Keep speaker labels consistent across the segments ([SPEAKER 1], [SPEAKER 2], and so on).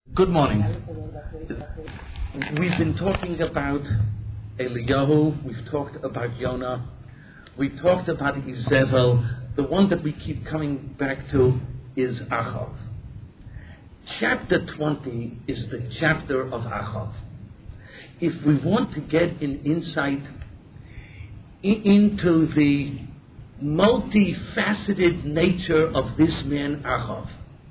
[SPEAKER 1] Good morning. We've been talking about Eliyahu, we've talked about Yonah, we've talked about Izebel. The one that we keep coming back to is Achav. Chapter 20 is the chapter of Achav. If we want to get an insight into the multifaceted nature of this man Achav,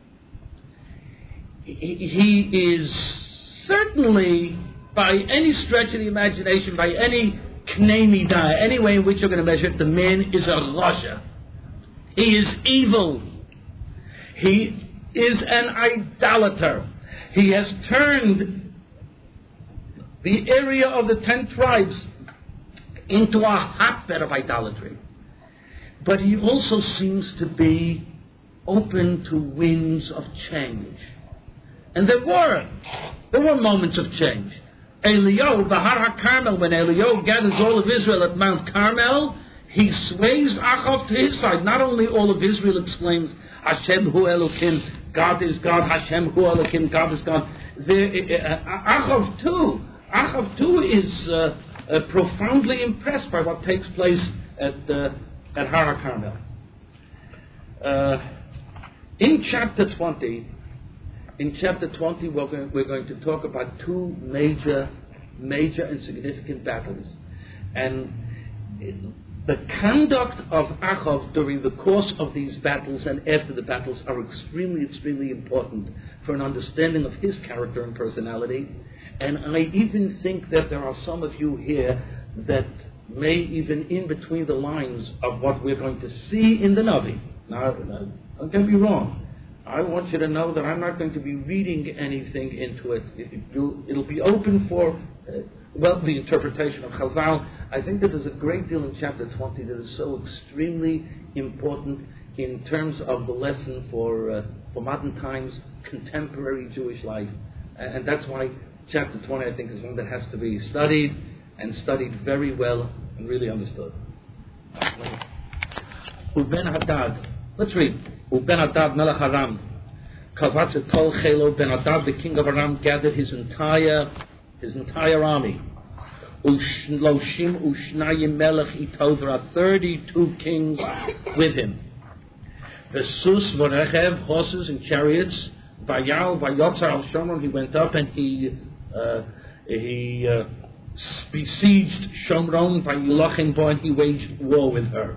[SPEAKER 1] he is certainly, by any stretch of the imagination, by any k'nei midah, any way in which you're going to measure it, the man is a rasha. He is evil. He is an idolater. He has turned the area of the 10 tribes into a hotbed of idolatry. But he also seems to be open to winds of change. And there were moments of change. Eliyahu, Bahar HaKarmel, when Eliyahu gathers all of Israel at Mount Carmel, he sways Achav to his side. Not only all of Israel exclaims, Hashem hu Elokim, God is God, Hashem hu Elokim, God is God. Achav too is profoundly impressed by what takes place at Har HaKarmel. In chapter 20, we're going to talk about two major and significant battles. And the conduct of Achav during the course of these battles and after the battles are extremely important for an understanding of his character and personality. And I even think that there are some of you here that may even in between the lines of what we're going to see in the Navi. Now, don't get me wrong. I want you to know that I'm not going to be reading anything into it. It'll be open for, the interpretation of Chazal. I think that there's a great deal in chapter 20 that is so extremely important in terms of the lesson for modern times, contemporary Jewish life. And that's why chapter 20, I think, is one that has to be studied, and studied very well and really understood. Uben Hadad. Let's read. Ben Hadad Melech Aram, Kavatz et Kol Chelo. Ben Hadad, the king of Aram, gathered his entire army. Ushloshim Ushnayim Melech Ito. There are 32 kings with him. Vesus Vorechev, horses and chariots. Vayal Vayotzar al Shomron. He went up and he besieged Shomron. Vayilachim Bo, and he waged war with her.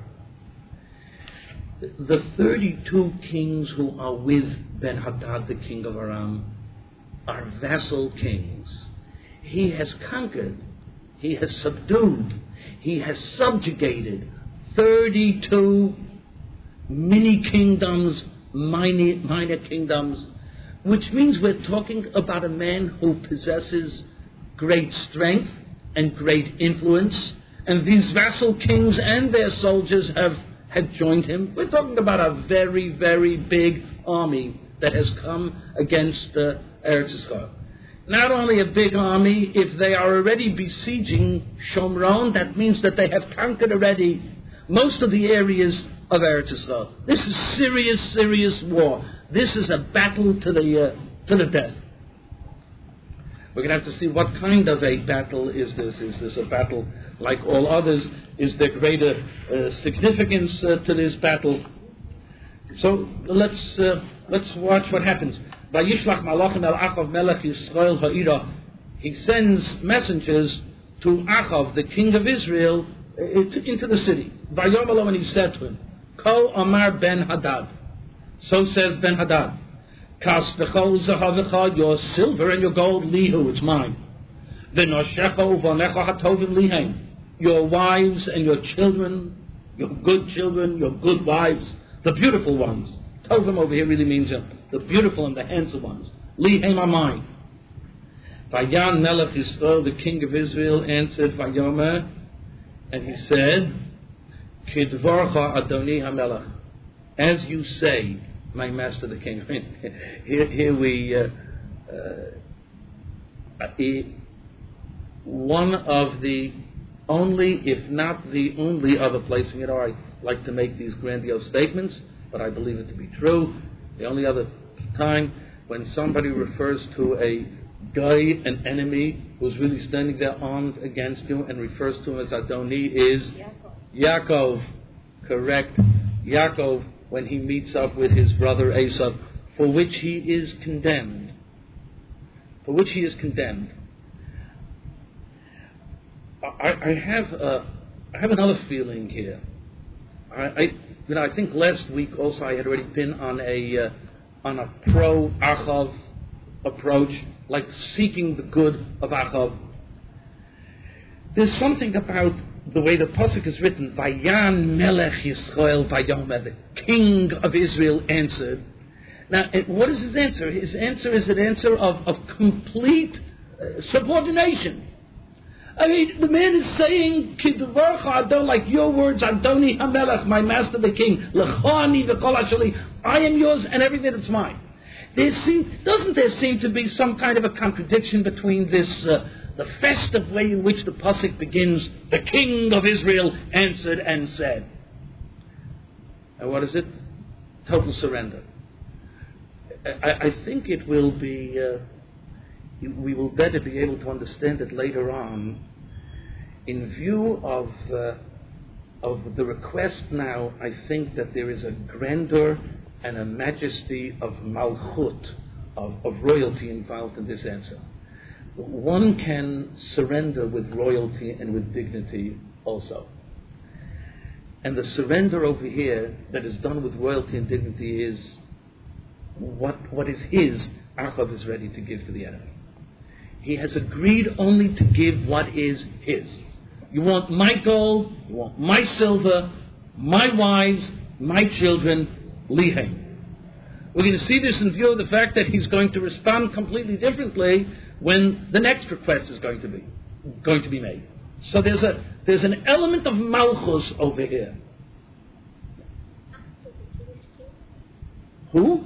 [SPEAKER 1] The 32 kings who are with Ben-Hadad, the king of Aram, are vassal kings. He has conquered, he has subdued, he has subjugated 32 mini kingdoms, minor kingdoms, which means we're talking about a man who possesses great strength and great influence, and these vassal kings and their soldiers have joined him. We're talking about a very, very big army that has come against Eretz Yisrael. Not only a big army, if they are already besieging Shomron, that means that they have conquered already most of the areas of Eretz Yisrael. This is serious war. This is a battle to the death. We're going to have to see what kind of a battle is this. Is this a battle like all others? Is there greater significance to this battle? So let's watch what happens. Vayishlach malachim el Achav melech Yisrael ha'ira. He sends messengers to Achav, the king of Israel, into the city. Vayom, and he said to him, Ko Amar Ben Hadad. So says Ben Hadad, Kas v'chol zahavicha, your silver and your gold, lihu, it's mine. V'noshecha uvonecha hatovim lihem. Your wives and your children, your good wives, the beautiful ones. Tovim over here really means the beautiful and the handsome ones. Lihem are mine. Vayan Melech Yisrael, the king of Israel, answered Vayomer, and he said, Kidvarcha Adoni HaMelech, as you say, my master the king. Here we one of the only, if not the only other place, I like to make these grandiose statements, but I believe it to be true. The only other time when somebody refers to a guy, an enemy, who's really standing there armed against you and refers to him as Adoni, is Yaakov. Correct. Yaakov, when he meets up with his brother Esav, for which he is condemned. For which he is condemned. I have another feeling here. I think last week also I had already been on a pro-Achav approach, like seeking the good of Achav. There's something about the way the pasuk is written. Vayan Melech Yisrael Vayomer, the king of Israel answered. Now, what is his answer? His answer is an answer of complete subordination. I mean, the man is saying, Kidvarcha Adon, like your words, Adoni HaMelech, my master the king, Lechani v'kol ashali, I am yours and everything that's mine. Doesn't there seem to be some kind of a contradiction between this, the festive way in which the pasuk begins, the king of Israel answered and said. And what is it? Total surrender. I think it will be, we will better be able to understand it later on in view of the request now. I think that there is a grandeur and a majesty of malchut, of royalty involved in this answer. One can surrender with royalty and with dignity also. And the surrender over here that is done with royalty and dignity is what is his, Achav is ready to give to the enemy. He has agreed only to give what is his. You want my gold, you want my silver, my wives, my children, lihem. We're going to see this in view of the fact that he's going to respond completely differently when the next request is going to be made. So there's an element of malchus over here. Who?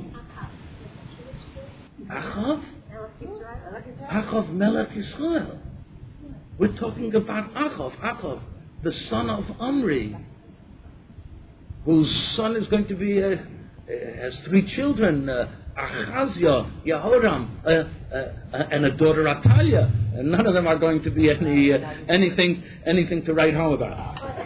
[SPEAKER 1] Achav? Achav Melech Yisrael. We're talking about Achav, the son of Omri, whose son is going to be has 3 children, Achaziah, Yehoram, and a daughter Atalia, and none of them are going to be anything to write home about.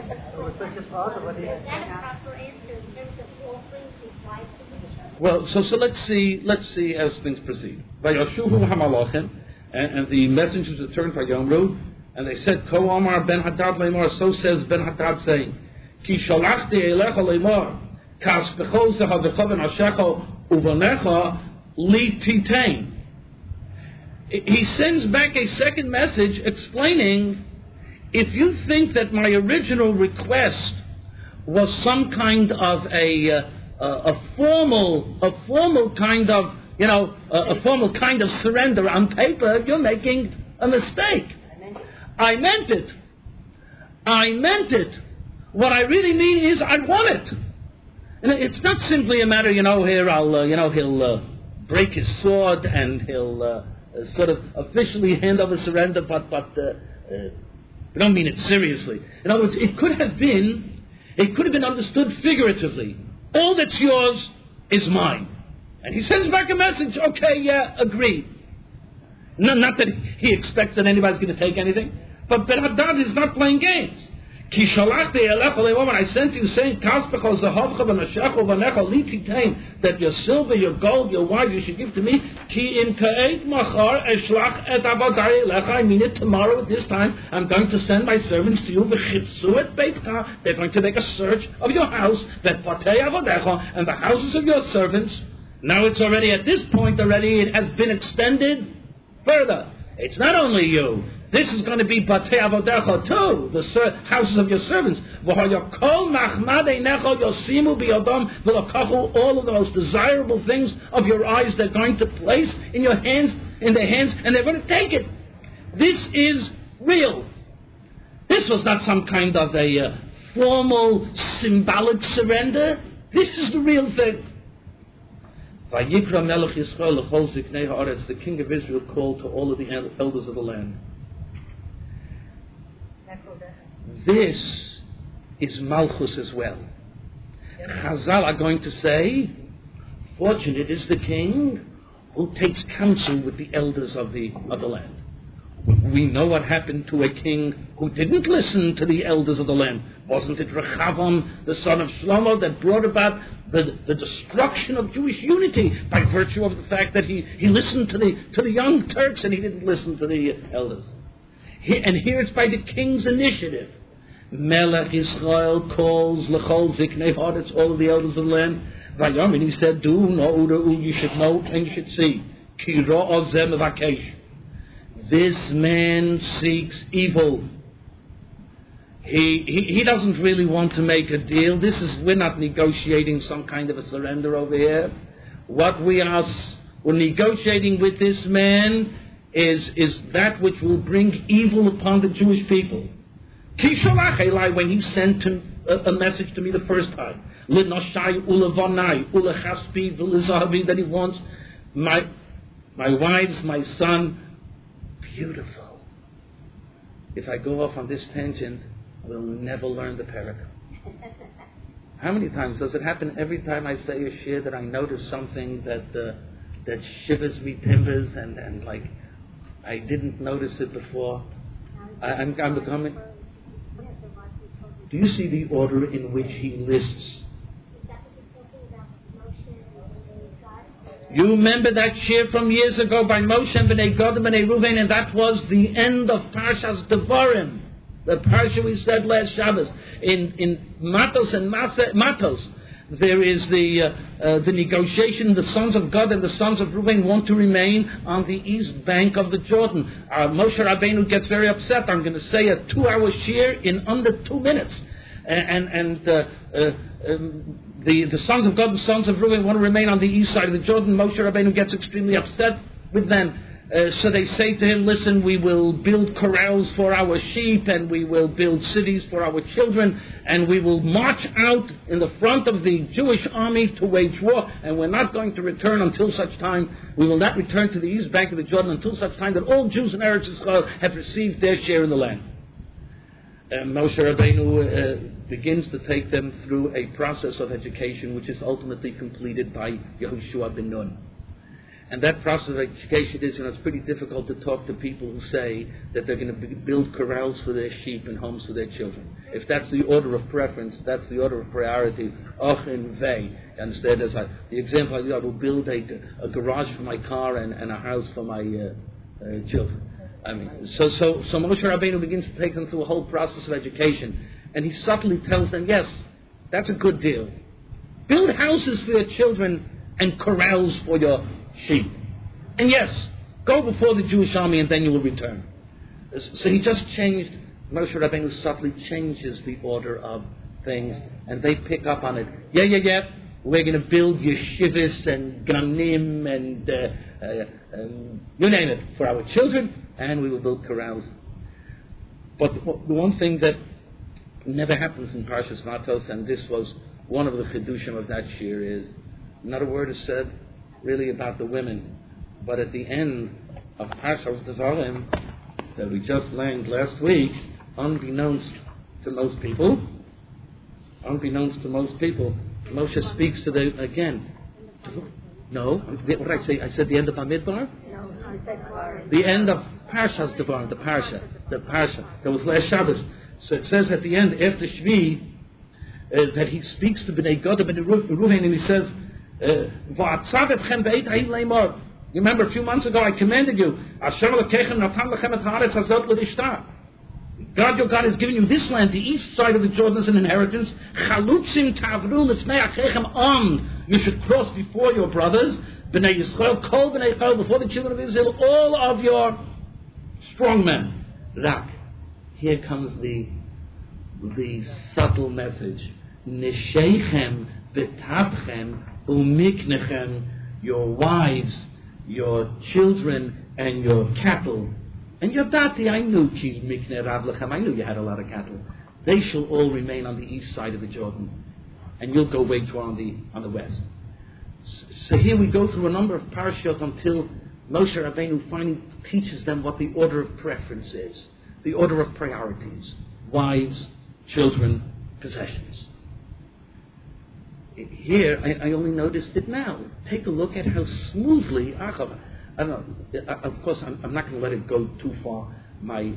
[SPEAKER 1] Well, so let's see as things proceed. Vayashuvu hamalachim, and the messengers returned Vayomru, and they said, Ko Amar ben Hadad leimor, so says Ben Hadad saying, Ki shalachti elecha leimor, kas bechol zecha v'choven ashecha uvanecha li titain. He sends back a second message explaining, if you think that my original request was some kind of a formal kind of, a formal kind of surrender on paper, you're making a mistake. I meant it. What I really mean is I want it. And it's not simply a matter, here he'll break his sword and he'll sort of officially hand over surrender, but we don't mean it seriously. In other words, it could have been understood figuratively. All that's yours is mine. And he sends back a message, okay, yeah, agreed. No, not that he expects that anybody's going to take anything, but Ben Hadad is not playing games. Ki shalachti elecha leimor, when I sent you saying, Kaspecho zahavcha v'nashecha v'necha li titain, that your silver, your gold, your wine you should give to me. Ki in ka'et machar eshlach et avadai elecha, I mean it, tomorrow at this time, I'm going to send my servants to you, v'chipsu et beitcha, they're going to make a search of your house, v'patei avadecha, and the houses of your servants. Now it's already, at this point already, it has been extended further. It's not only you. This is going to be Batei Avodecha too, the houses of your servants. All of the most desirable things of your eyes they're going to place in your hands, in their hands, and they're going to take it. This is real. This was not some kind of a formal, symbolic surrender. This is the real thing. Vayikra Melech Yisrael l'chol ziknei haaretz, the king of Israel called to all of the elders of the land. This is Malchus as well. Chazal are going to say, fortunate is the king who takes counsel with the elders of the land. We know what happened to a king who didn't listen to the elders of the land. Wasn't it Rechavam, the son of Shlomo, that brought about the destruction of Jewish unity by virtue of the fact that he listened to the young Turks and he didn't listen to the elders? And here it's by the king's initiative. Melech Israel calls L'chol Ziknei Haaretz, all of the elders of the land. Vayom, and he said, you should know and you should see. Ki ro'o zeh mevakesh. This man seeks evil. He doesn't really want to make a deal. We're not negotiating some kind of a surrender over here. What we're negotiating with this man is that which will bring evil upon the Jewish people. Ki shalach elai, when he sent a message to me the first time, l'noshai ulevanai ulechaspi v'lezahavi, that he wants my wives, my son. Beautiful. If I go off on this tangent, we'll never learn the parak. How many times does it happen? Every time I say a shir that I notice something that shivers me timbers and like I didn't notice it before. I'm becoming. Do you see the order in which he lists? You remember that shir from years ago by Moshe and Bnei Gad and Bnei Ruvain, and that was the end of Parshas Devarim. The parsha we said last Shabbos. In Matos and Matos, there is the negotiation. The sons of God and the sons of Ruvain want to remain on the east bank of the Jordan. Moshe Rabbeinu gets very upset. I'm going to say a 2-hour shir in under 2 minutes. The sons of God and the sons of Reuben want to remain on the east side of the Jordan. Moshe Rabbeinu gets extremely upset with them. So they say to him, listen, we will build corrals for our sheep and we will build cities for our children and we will march out in the front of the Jewish army to wage war, and we're not going to return until such time. We will not return to the east bank of the Jordan until such time that all Jews in Eretz Yisrael have received their share in the land. Moshe Rabbeinu begins to take them through a process of education which is ultimately completed by Yehoshua ben Nun. And that process of education is, it's pretty difficult to talk to people who say that they're going to build corrals for their sheep and homes for their children. If that's the order of preference, that's the order of priority. Och in vei. Instead, as the example I will build a garage for my car and a house for my children. So Moshe Rabbeinu begins to take them through a whole process of education, and he subtly tells them, yes, that's a good deal. Build houses for your children and corrals for your sheep. And yes, go before the Jewish army and then you will return. So he just changed, Moshe Rabbeinu subtly changes the order of things, and they pick up on it. Yeah, we're going to build yeshivas and ganim and you name it for our children, and we will build corrals. But the one thing that never happens in Parshas Matos, and this was one of the chidushim of that shir, is not a word is said really about the women. But at the end of Parshas Devarim that we just learned last week, unbeknownst to most people, Moshe speaks to them again. No, what did I say? I said the end of Bamidbar? No, I said the end of Parshas Devarim, the Parsha. That was last Shabbos. So it says at the end, after Shvi, that he speaks to Bnei Gad and Bnei Ruvain, and he says, you remember a few months ago I commanded you, God your God has given you this land, the east side of the Jordan, as an inheritance. You should cross before your brothers, Bnei Yisrael, Kol Bnei Yisrael, before the children of Israel, all of your strong men. Rak. Here comes the subtle message. Nesheichem v'tavchem umiknechem, your wives, your children, and your cattle. And Yadati, I knew Ki Mikne Rav Lechem, I knew you had a lot of cattle. They shall all remain on the east side of the Jordan, and you'll go wage war on the west. So here we go through a number of parashot until Moshe Rabbeinu finally teaches them what the order of preference is, the order of priorities: wives, children, possessions. here, I only noticed it now. Take a look at how smoothly Achav. I don't know. Of course, I'm not going to let it go too far. My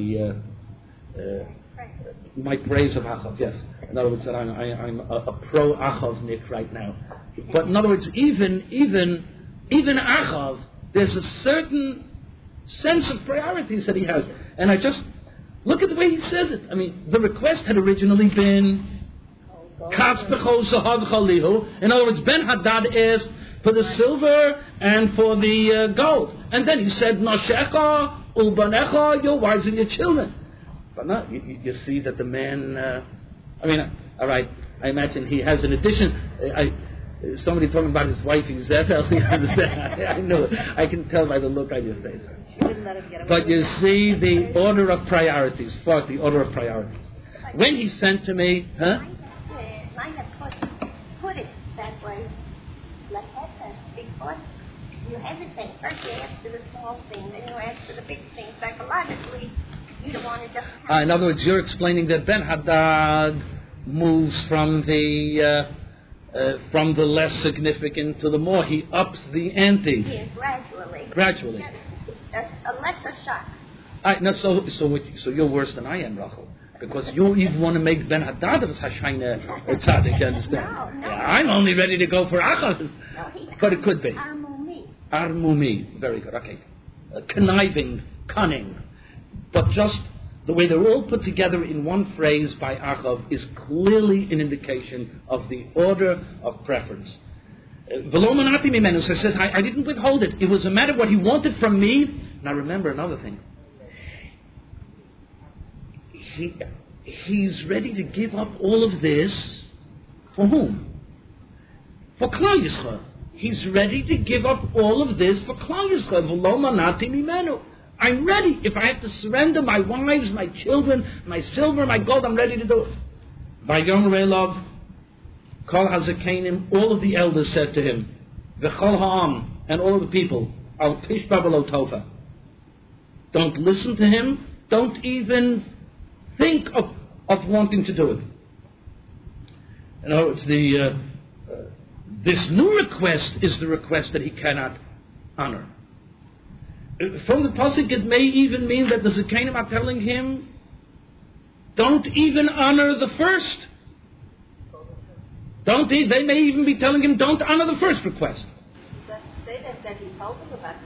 [SPEAKER 1] praise of Achav. Yes. In other words, that I'm a pro Achavnik right now. But in other words, even Achav, there's a certain sense of priorities that he has, and I just look at the way he says it. I mean, the request had originally been. In other words, Ben-Hadad asked for the silver and for the gold. And then he said, Noshecha, Ulbanecha, your wives and your children. But no, you see that the man, all right, I imagine he has an addition. Somebody talking about his wife, Izebel, I know it. I can tell by the look on your face. But you see the order of priorities. Fuck, the order of priorities. When he sent to me,
[SPEAKER 2] I have put it that way, like that, because you hesitate. First you ask for the small thing, then you ask for the big thing. Psychologically, you don't want to just...
[SPEAKER 1] in other words, you're explaining that Ben-Hadad moves from the less significant to the more. He ups the ante.
[SPEAKER 2] Yes, gradually.
[SPEAKER 1] Gradually.
[SPEAKER 2] A lesser shock.
[SPEAKER 1] So you're worse than I am, Rachel. Because you even want to make Ben-Hadad of Hashayna tzaddik, you understand?
[SPEAKER 2] No.
[SPEAKER 1] I'm only ready to go for Achav.
[SPEAKER 2] No,
[SPEAKER 1] But it could be.
[SPEAKER 2] Armumi.
[SPEAKER 1] Very good, okay. Conniving, cunning. But just the way they're all put together in one phrase by Achav is clearly an indication of the order of preference. V'lo manati mimenu, so it says, I didn't withhold it. It was a matter of what he wanted from me. Now remember another thing. He's ready to give up all of this for whom? For Klal Yisrael. He's ready to give up all of this for Klal Yisrael. V'lo manati mimenu. I'm ready. If I have to surrender my wives, my children, my silver, my gold, I'm ready to do it. Vayom Re'elav, Kol HaZakenim, all of the elders said to him, V'chol ha'am, and all of the people, Al Tishba V'lo Tova. Don't listen to him. Don't even think of wanting to do it. You know, it's this new request is the request that he cannot honor. From the pasuk, it may even mean that the Zakenim are telling him, don't even honor the first. They may even be telling him, don't honor the first request.
[SPEAKER 2] That he told them about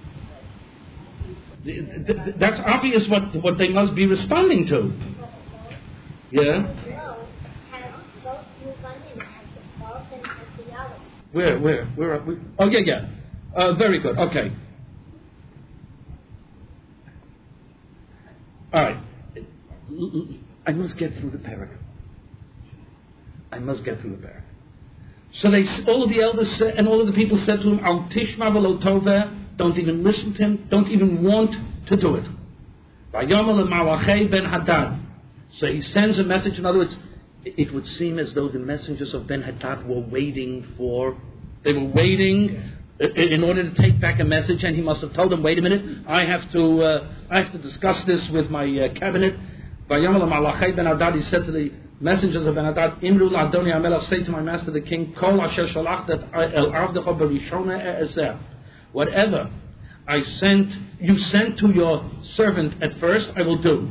[SPEAKER 1] That's obvious what they must be responding to. Yeah? Where are we? Oh, yeah. Very good. Okay. All right. I must get through the parak. So all of the elders said, and all of the people said to him, Al Tishma V'lo Tova, don't even listen to him, don't even want to do it. Vayomer leMalachei Ben-Hadad. So he sends a message. In other words, it would seem as though the messengers of Ben-Hadad were waiting in order to take back a message, and he must have told them, wait a minute, I have to discuss this with my cabinet. Vayomer leMalachei Ben-Hadad, he said to the messengers of Ben-Hadad, Imru l'Adoni HaMelech, say to my master the king, Kol asher shalachta el avdecha b'rishona e'ezeh. Whatever you sent to your servant at first, I will do.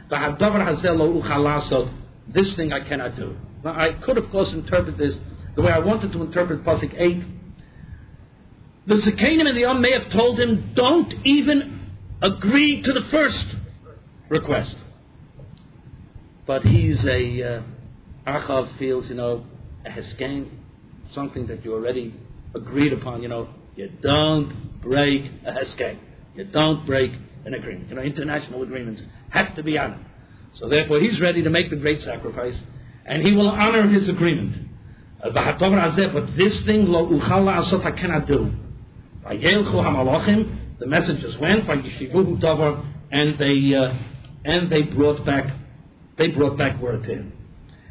[SPEAKER 1] This thing I cannot do. Now, I could, of course, interpret this the way I wanted to interpret Pasuk 8. The Zakenim and the Yom may have told him, don't even agree to the first request. But he's Achav feels, a heskein, something that you already agreed upon, You don't break a heskein. You don't break an agreement. International agreements have to be honored. So therefore, he's ready to make the great sacrifice, and he will honor his agreement. But this thing, lo uchal la'asot, I cannot do. Vayelchu hamalachim, the messengers went, vayishivuhu davar, and they brought back word to him.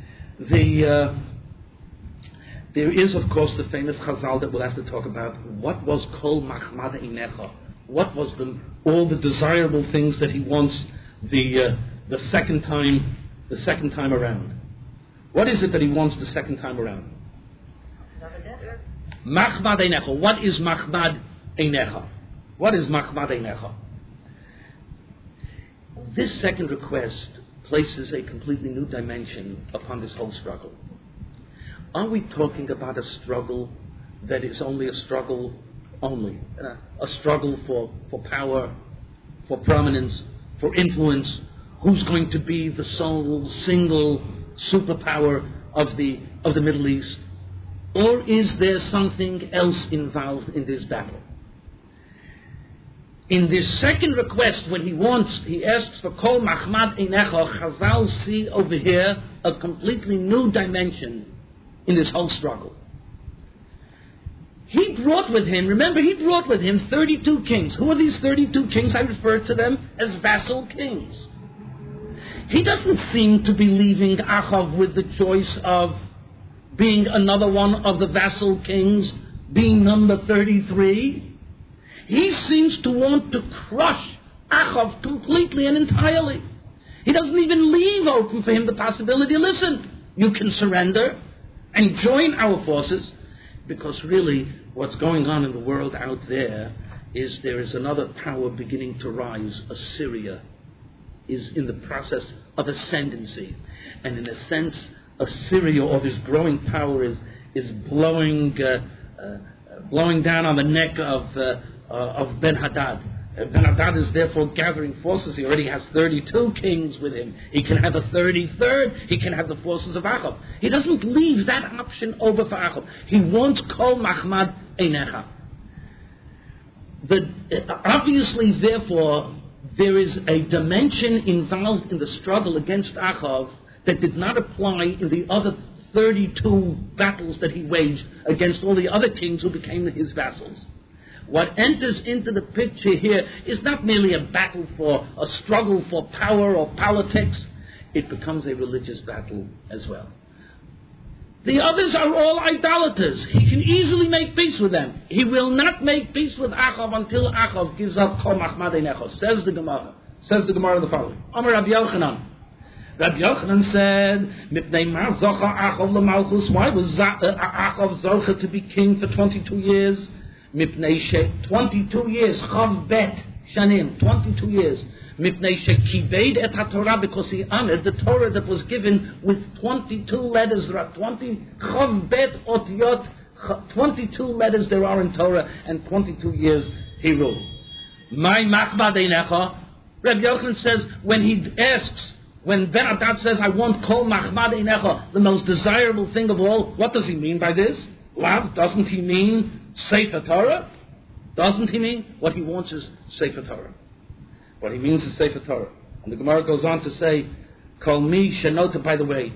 [SPEAKER 1] There is, of course, the famous Chazal that we'll have to talk about. What was Kol Machmada Inecha? What was all the desirable things that he wants the second time around? What is it that he wants the second time around? Machmad Einecha. What is Machmad Einecha? What is Machmad Einecha? This second request places a completely new dimension upon this whole struggle. Are we talking about a struggle that is only a struggle a struggle for power, for prominence, for influence? Who's going to be the sole, single superpower of the Middle East? Or is there something else involved in this battle? In this second request, when he asks for Kol Machmad Einecha, Chazal see over here a completely new dimension in this whole struggle. He brought with him 32 kings. Who are these 32 kings? I refer to them as vassal kings. He doesn't seem to be leaving Achav with the choice of being another one of the vassal kings, being number 33. He seems to want to crush Achav completely and entirely. He doesn't even leave open for him the possibility, listen, you can surrender and join our forces, because really what's going on in the world out there is there is another power beginning to rise. Assyria is in the process of ascendancy. And in a sense, Assyria, or this growing power, is blowing down on the neck of Ben-Hadad. Ben-Hadad is therefore gathering forces. He already has 32 kings with him. He can have a 33rd. He can have the forces of Achav. He doesn't leave that option over for Achav. He wants Kol Machmad Einecha. Obviously, therefore, there is a dimension involved in the struggle against Achav that did not apply in the other 32 battles that he waged against all the other kings who became his vassals. What enters into the picture here is not merely a struggle for power or politics. It becomes a religious battle as well. The others are all idolaters. He can easily make peace with them. He will not make peace with Achav until Achav gives up Kol Machmad Einecha. Says the Gemara the following. Amar Rabbi Yochanan. Rabbi Yochanan said, Mipnei ma zocha Achav l'malchus. Why was Achav zocha to be king for 22 years? Mipnei she 22 years. Chav bet shanim. 22 years. Mipnei she kibed et haTorah, because he honored the Torah that was given with 22 letters. 20 Chav bet otiyot. 22 letters there are in Torah, and 22 years he ruled. My Machmad Einecha. Rabbi Yochanan says, when Ben-Hadad says, I want Kol Machmad Einecha, the most desirable thing of all, what does he mean by this? Well, doesn't he mean Sefer Torah? Doesn't he mean? What he wants is Sefer Torah. What he means is Sefer Torah. And the Gemara goes on to say, Kol mi shenota, by the way,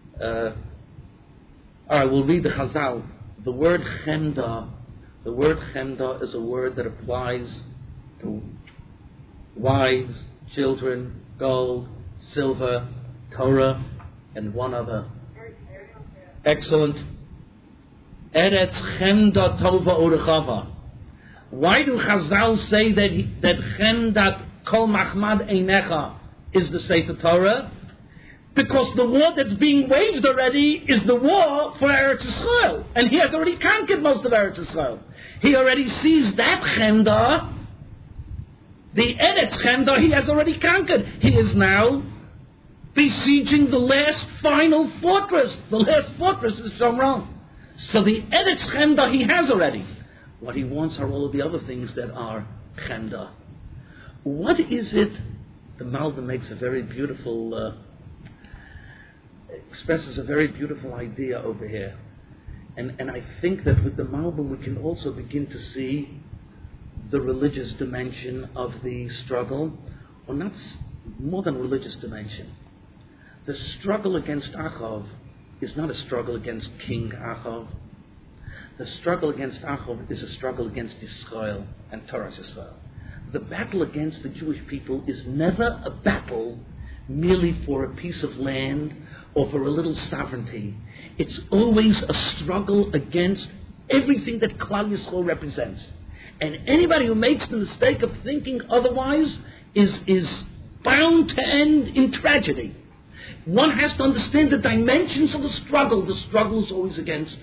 [SPEAKER 1] we'll read the Chazal. The word chemda is a word that applies to wives, children, gold, silver, Torah, and one other. Excellent. Eretz chemda tova urechava. Why do Chazal say that chemdat Kol Machmad Einecha is the Sefer Torah? Because the war that's being waged already is the war for Eretz Yisrael. And he has already conquered most of Eretz Yisrael. He already sees that chemda, the Eretz chemda, he has already conquered. He is now besieging the last final fortress. The last fortress is Shomron. So the Eretz chemda he has already. What he wants are all of the other things that are chemda. What is it? The Malbim makes a very beautiful, expresses a very beautiful idea over here. And I think that with the Malbim we can also begin to see the religious dimension of the struggle, or not more than religious dimension. The struggle against Achav is not a struggle against King Achav. The struggle against Achav is a struggle against Yisrael and Torah Yisrael. The battle against the Jewish people is never a battle merely for a piece of land or for a little sovereignty. It's always a struggle against everything that Klal Yisrael represents. And anybody who makes the mistake of thinking otherwise is bound to end in tragedy. One has to understand the dimensions of the struggle. The struggle is always against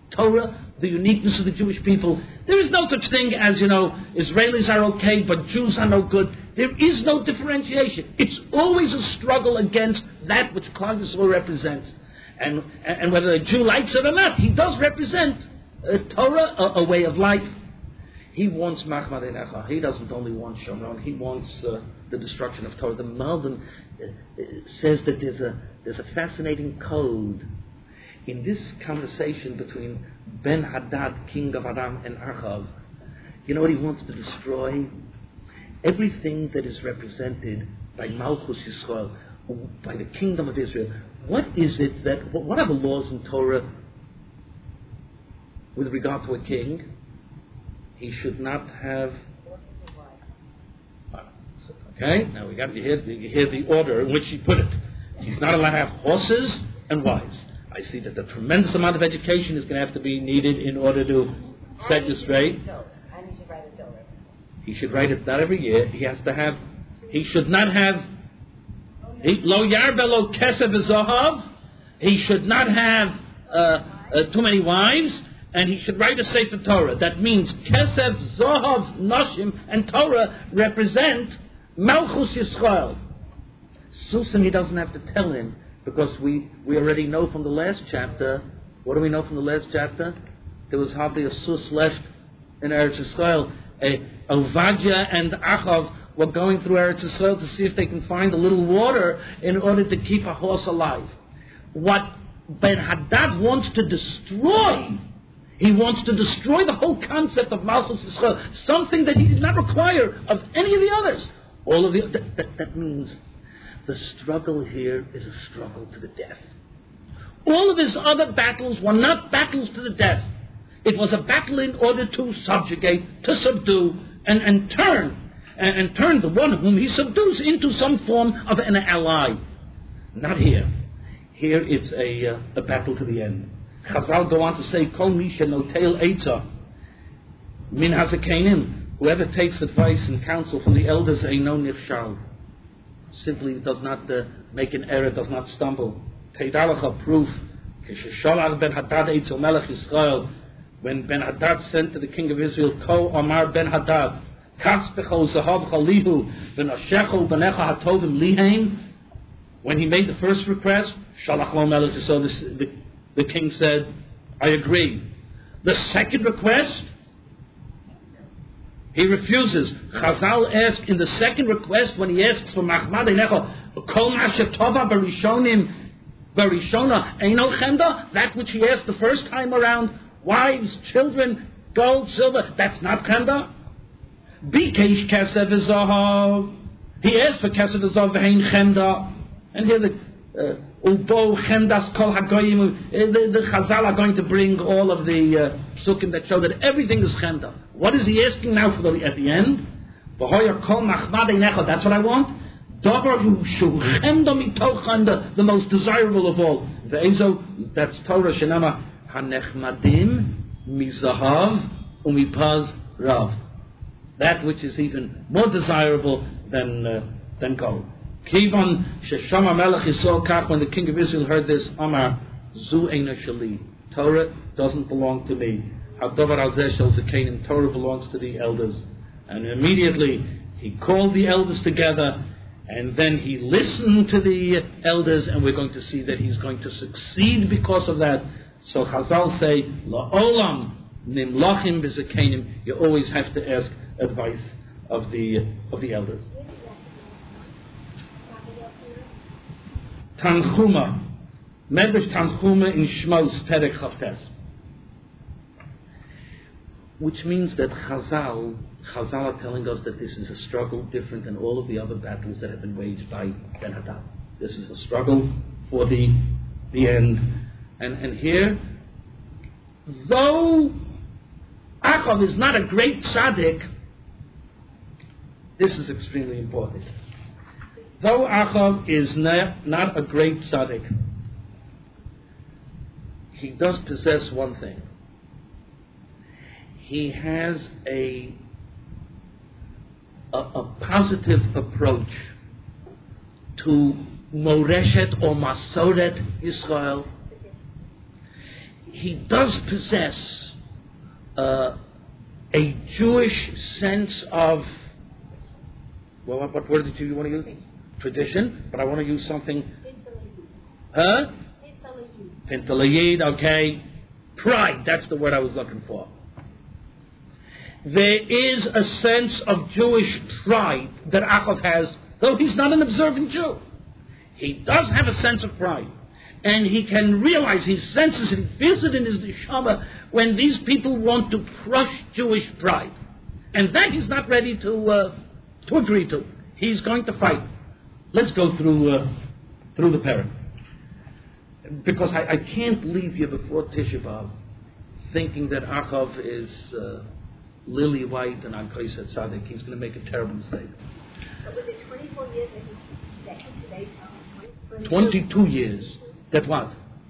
[SPEAKER 1] Torah, the uniqueness of the Jewish people. There is no such thing as, Israelis are okay, but Jews are no good. There is no differentiation. It's always a struggle against that which Klal Yisrael represents. And whether a Jew likes it or not, he does represent Torah, a way of life. He wants Machmad Einecha. He doesn't only want Shalom. He wants the destruction of Torah. The Malbim says that there's a fascinating code in this conversation between Ben Hadad, king of Aram, and Achav. You know what he wants to destroy? Everything that is represented by Malchus Yisrael, by the kingdom of Israel. What is it what are the laws in Torah with regard to a king? He should not have. Okay, now you hear the order in which he put it. He's not allowed to have horses and wives. I see that a tremendous amount of education is going to have to be needed in order to set this straight. He should write it not every year. He should not have lo yarbelo kesef v'zahav. He should not have too many wives, and he should write a Sefer Torah. That means kesef, zahav, nashim, and Torah represent Malchus Yisrael. Susan, he doesn't have to tell him, because we already know from the last chapter. What do we know from the last chapter? There was hardly a sus left in Eretz Yisrael. Ovadia and Achav were going through Eretz Yisrael to see if they can find a little water in order to keep a horse alive. What Ben Hadad wants to destroy, he wants to destroy the whole concept of Malchus Yisrael, something that he did not require of any of the others. All of that means the struggle here is a struggle to the death. All of his other battles were not battles to the death. It was a battle in order to subjugate, to subdue, and turn the one whom he subdues into some form of an ally. Not here. Here it's a battle to the end. Chazal go on to say, Kol Misha Notel Eitzah Min Hazakenim. Whoever takes advice and counsel from the elders, Eino Nifshal, simply does not make an error, does not stumble. Teidalacha proof. Kishesholach Ben Hadad Eitzel Melech Yisrael. When Ben Hadad sent to the king of Israel, Ko Amar Ben Hadad, Kaspecho Zahav Chalihu, V'Noshecho B'necha Hatovim Lihain. When he made the first request, Shalach Lo Melech Yisrael, the king said, I agree. The second request, he refuses. Chazal asks in the second request, when he asks for Machmad Einecha, Kol Masher Tova Barishonim Barishona Eino Chemda, that which he asked the first time around, wives, children, gold, silver, that's not Chemda. Bikesh Kesef Zahav. He asked for Kesef Zahav V'hein Chemda. And here the Ubo Chemdas Kol Hagoyim, the Chazal are going to bring all of the psukim that show that everything is Chemda. What is he asking now at the end? V'hoyer Kol Machmad Einecha, that's what I want. Davar Shu Chemda Mitoch, the most desirable of all. Ve'ezo, that's Torah Shenama Hanechmadim Mizahav Umipaz Rav. That which is even more desirable than gold. Kivan Sheshama Melech Yisrael Kach, when the king of Israel heard this, Amar Zu Eina Shali. Torah doesn't belong to me. Hadavar Azeh Shel Zakenim. Torah belongs to the elders. And immediately he called the elders together, and then he listened to the elders, and we're going to see that he's going to succeed because of that. So Chazal say, La'olam Nimlachim B'Zakenim. You always have to ask advice of the elders. Tanchuma, Medrash Tanchuma in Shmos Perek Chavtes, which means that Chazal are telling us that this is a struggle different than all of the other battles that have been waged by Ben Hadad. This is a struggle for the end. And here, though Achav is not a great tzaddik, this is extremely important. Though Achav is not a great tzaddik, he does possess one thing. He has a positive approach to Moreshet or Masoret Yisrael. he does possess a Jewish sense of, well, what word did you want to use? Tradition, but I want to use something. Huh? Pintalayid, okay. Pride, that's the word I was looking for. There is a sense of Jewish pride that Achav has, though he's not an observant Jew. He does have a sense of pride. And he can realize, he senses it, he feels it in his neshama when these people want to crush Jewish pride. And that he's not ready to agree to. He's going to fight. Let's go through the parent. Because I can't leave you before Tisha B'Av thinking that Achav is lily white and Ankois at Tzaddik. He's going to make a terrible mistake.
[SPEAKER 2] But was it 24 years that he today?
[SPEAKER 1] 22 years. That what?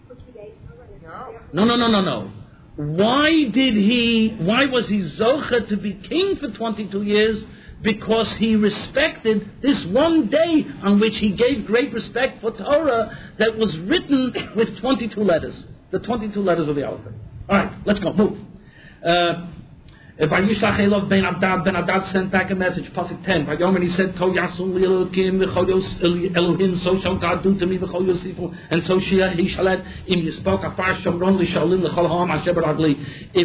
[SPEAKER 1] No. Why was he Zocha to be king for 22 years? Because he respected this one day on which he gave great respect for Torah that was written with 22 letters. The 22 letters of the alphabet. All right, let's go. Move. Vayishlach Elov ben Adad sent back a message. Pasuk 10. Vayomer, he said, Ko yasun li Elokim v'chol Elohim, so shall God do to me v'chol Yosifu, and so he shall let im yispok afar shomron l'shalim l'chol ha'am asher b'ragli.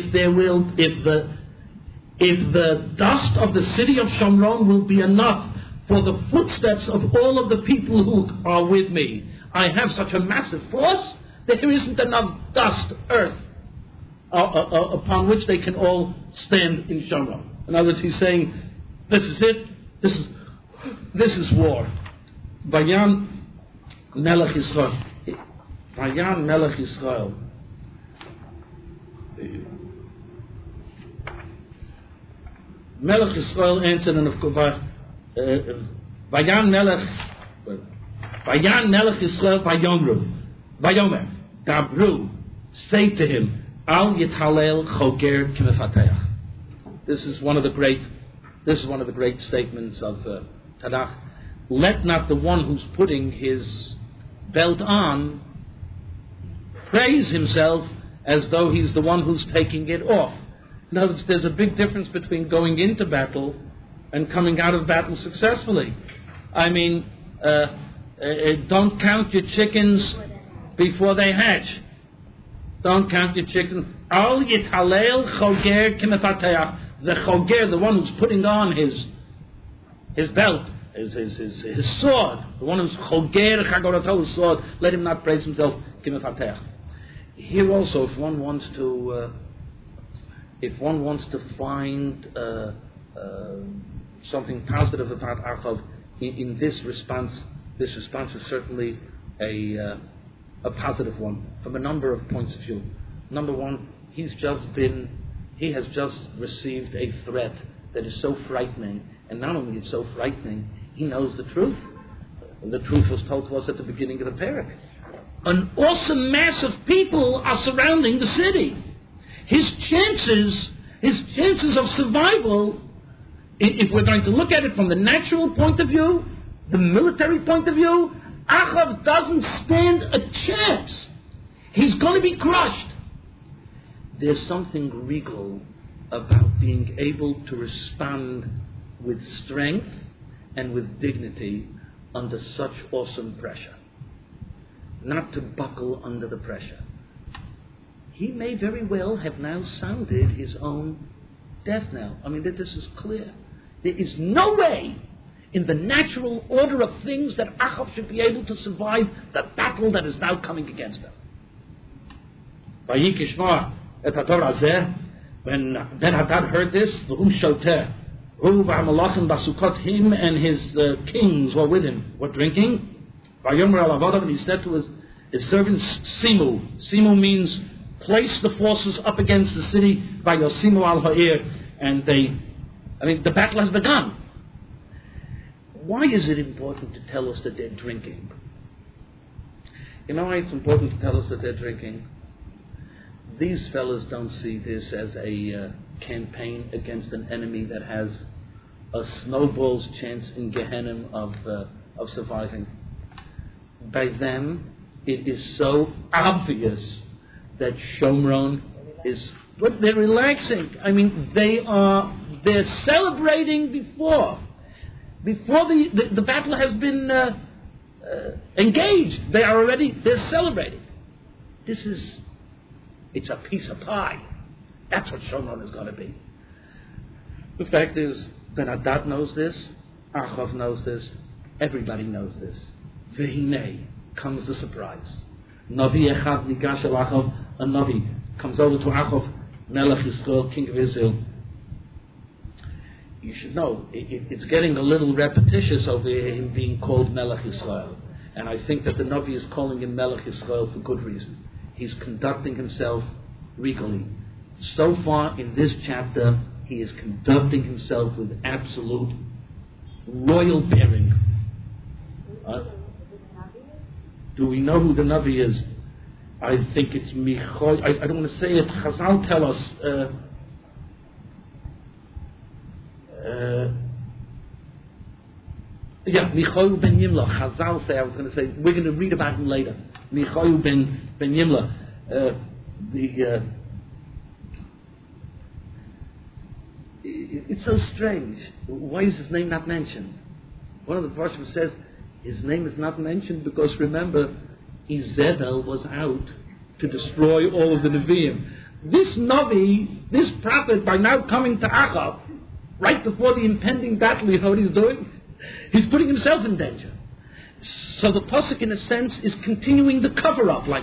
[SPEAKER 1] If the dust of the city of Shomron will be enough for the footsteps of all of the people who are with me, I have such a massive force that there isn't enough dust, earth, upon which they can all stand in Shomron. In other words, he's saying, this is it. This is war. Vayan Melech Yisrael. Vayan Melech Yisrael. Melech Yisrael answered, and of course, Vayan Melech Yisrael Vayomer Dabru, say to him, Al Yitalel Choger Kimefateach. This is one of the great statements of Tanakh. Let not the one who's putting his belt on praise himself as though he's the one who's taking it off. In other words, there's a big difference between going into battle and coming out of battle successfully. I mean, don't count your chickens before they hatch. Don't count your chickens. Al Yitalel Choger Kimefateach. The Choger, the one who's putting on his belt, his sword, the one who's Choger Chagorato, his sword, let him not praise himself Kimefateach. Here also, if one wants to find something positive about Achav in this response is certainly a positive one from a number of points of view. Number one, he has just received a threat that is so frightening, and not only it's so frightening, he knows the truth. The truth was told to us at the beginning of the parak. An awesome mass of people are surrounding the city. His chances of survival, if we're going to look at it from the natural point of view, the military point of view, Achav doesn't stand a chance. He's going to be crushed. There's something regal about being able to respond with strength and with dignity under such awesome pressure. Not to buckle under the pressure. He may very well have now sounded his own death knell. I mean, this is clear. There is no way in the natural order of things that Achav should be able to survive the battle that is now coming against him. When Ben Hadad heard this, him and his kings were with him, were drinking. And he said to his servants, Simu. Simu means place the forces up against the city by Yosimu al-Ha'ir. And the battle has begun. Why is it important to tell us that they're drinking? You know why it's important to tell us that they're drinking? These fellas don't see this as a campaign against an enemy that has a snowball's chance in Gehenna of surviving. By them, it is so obvious that Shomron is, but they're relaxing. I mean, they're celebrating before the battle has been engaged. They're celebrating. It's a piece of pie. That's what Shomron is going to be. The fact is, Ben Hadad knows this, Achav knows this, everybody knows this. V'hinei comes the surprise. Navi echad nigash el Achav, a Navi comes over to Achav, Melech Yisrael, king of Israel. You should know, it's getting a little repetitious over him being called Melech Yisrael. And I think that the Navi is calling him Melech Yisrael for good reason. He's conducting himself regally. So far in this chapter, he is conducting himself with absolute royal bearing. Do we know who the Navi is? I think it's Michal. I don't want to say it. Chazal tell us. Michal ben Yimla. Chazal say. I was going to say we're going to read about him later. Michal ben Yimla. It's so strange. Why is his name not mentioned? One of the Parshim says his name is not mentioned because remember, Izebel was out to destroy all of the Nevi'im. This Navi, this prophet, by now coming to Achav, right before the impending battle, you know what he's doing? He's putting himself in danger. So the Pasuk, in a sense, is continuing the cover-up, like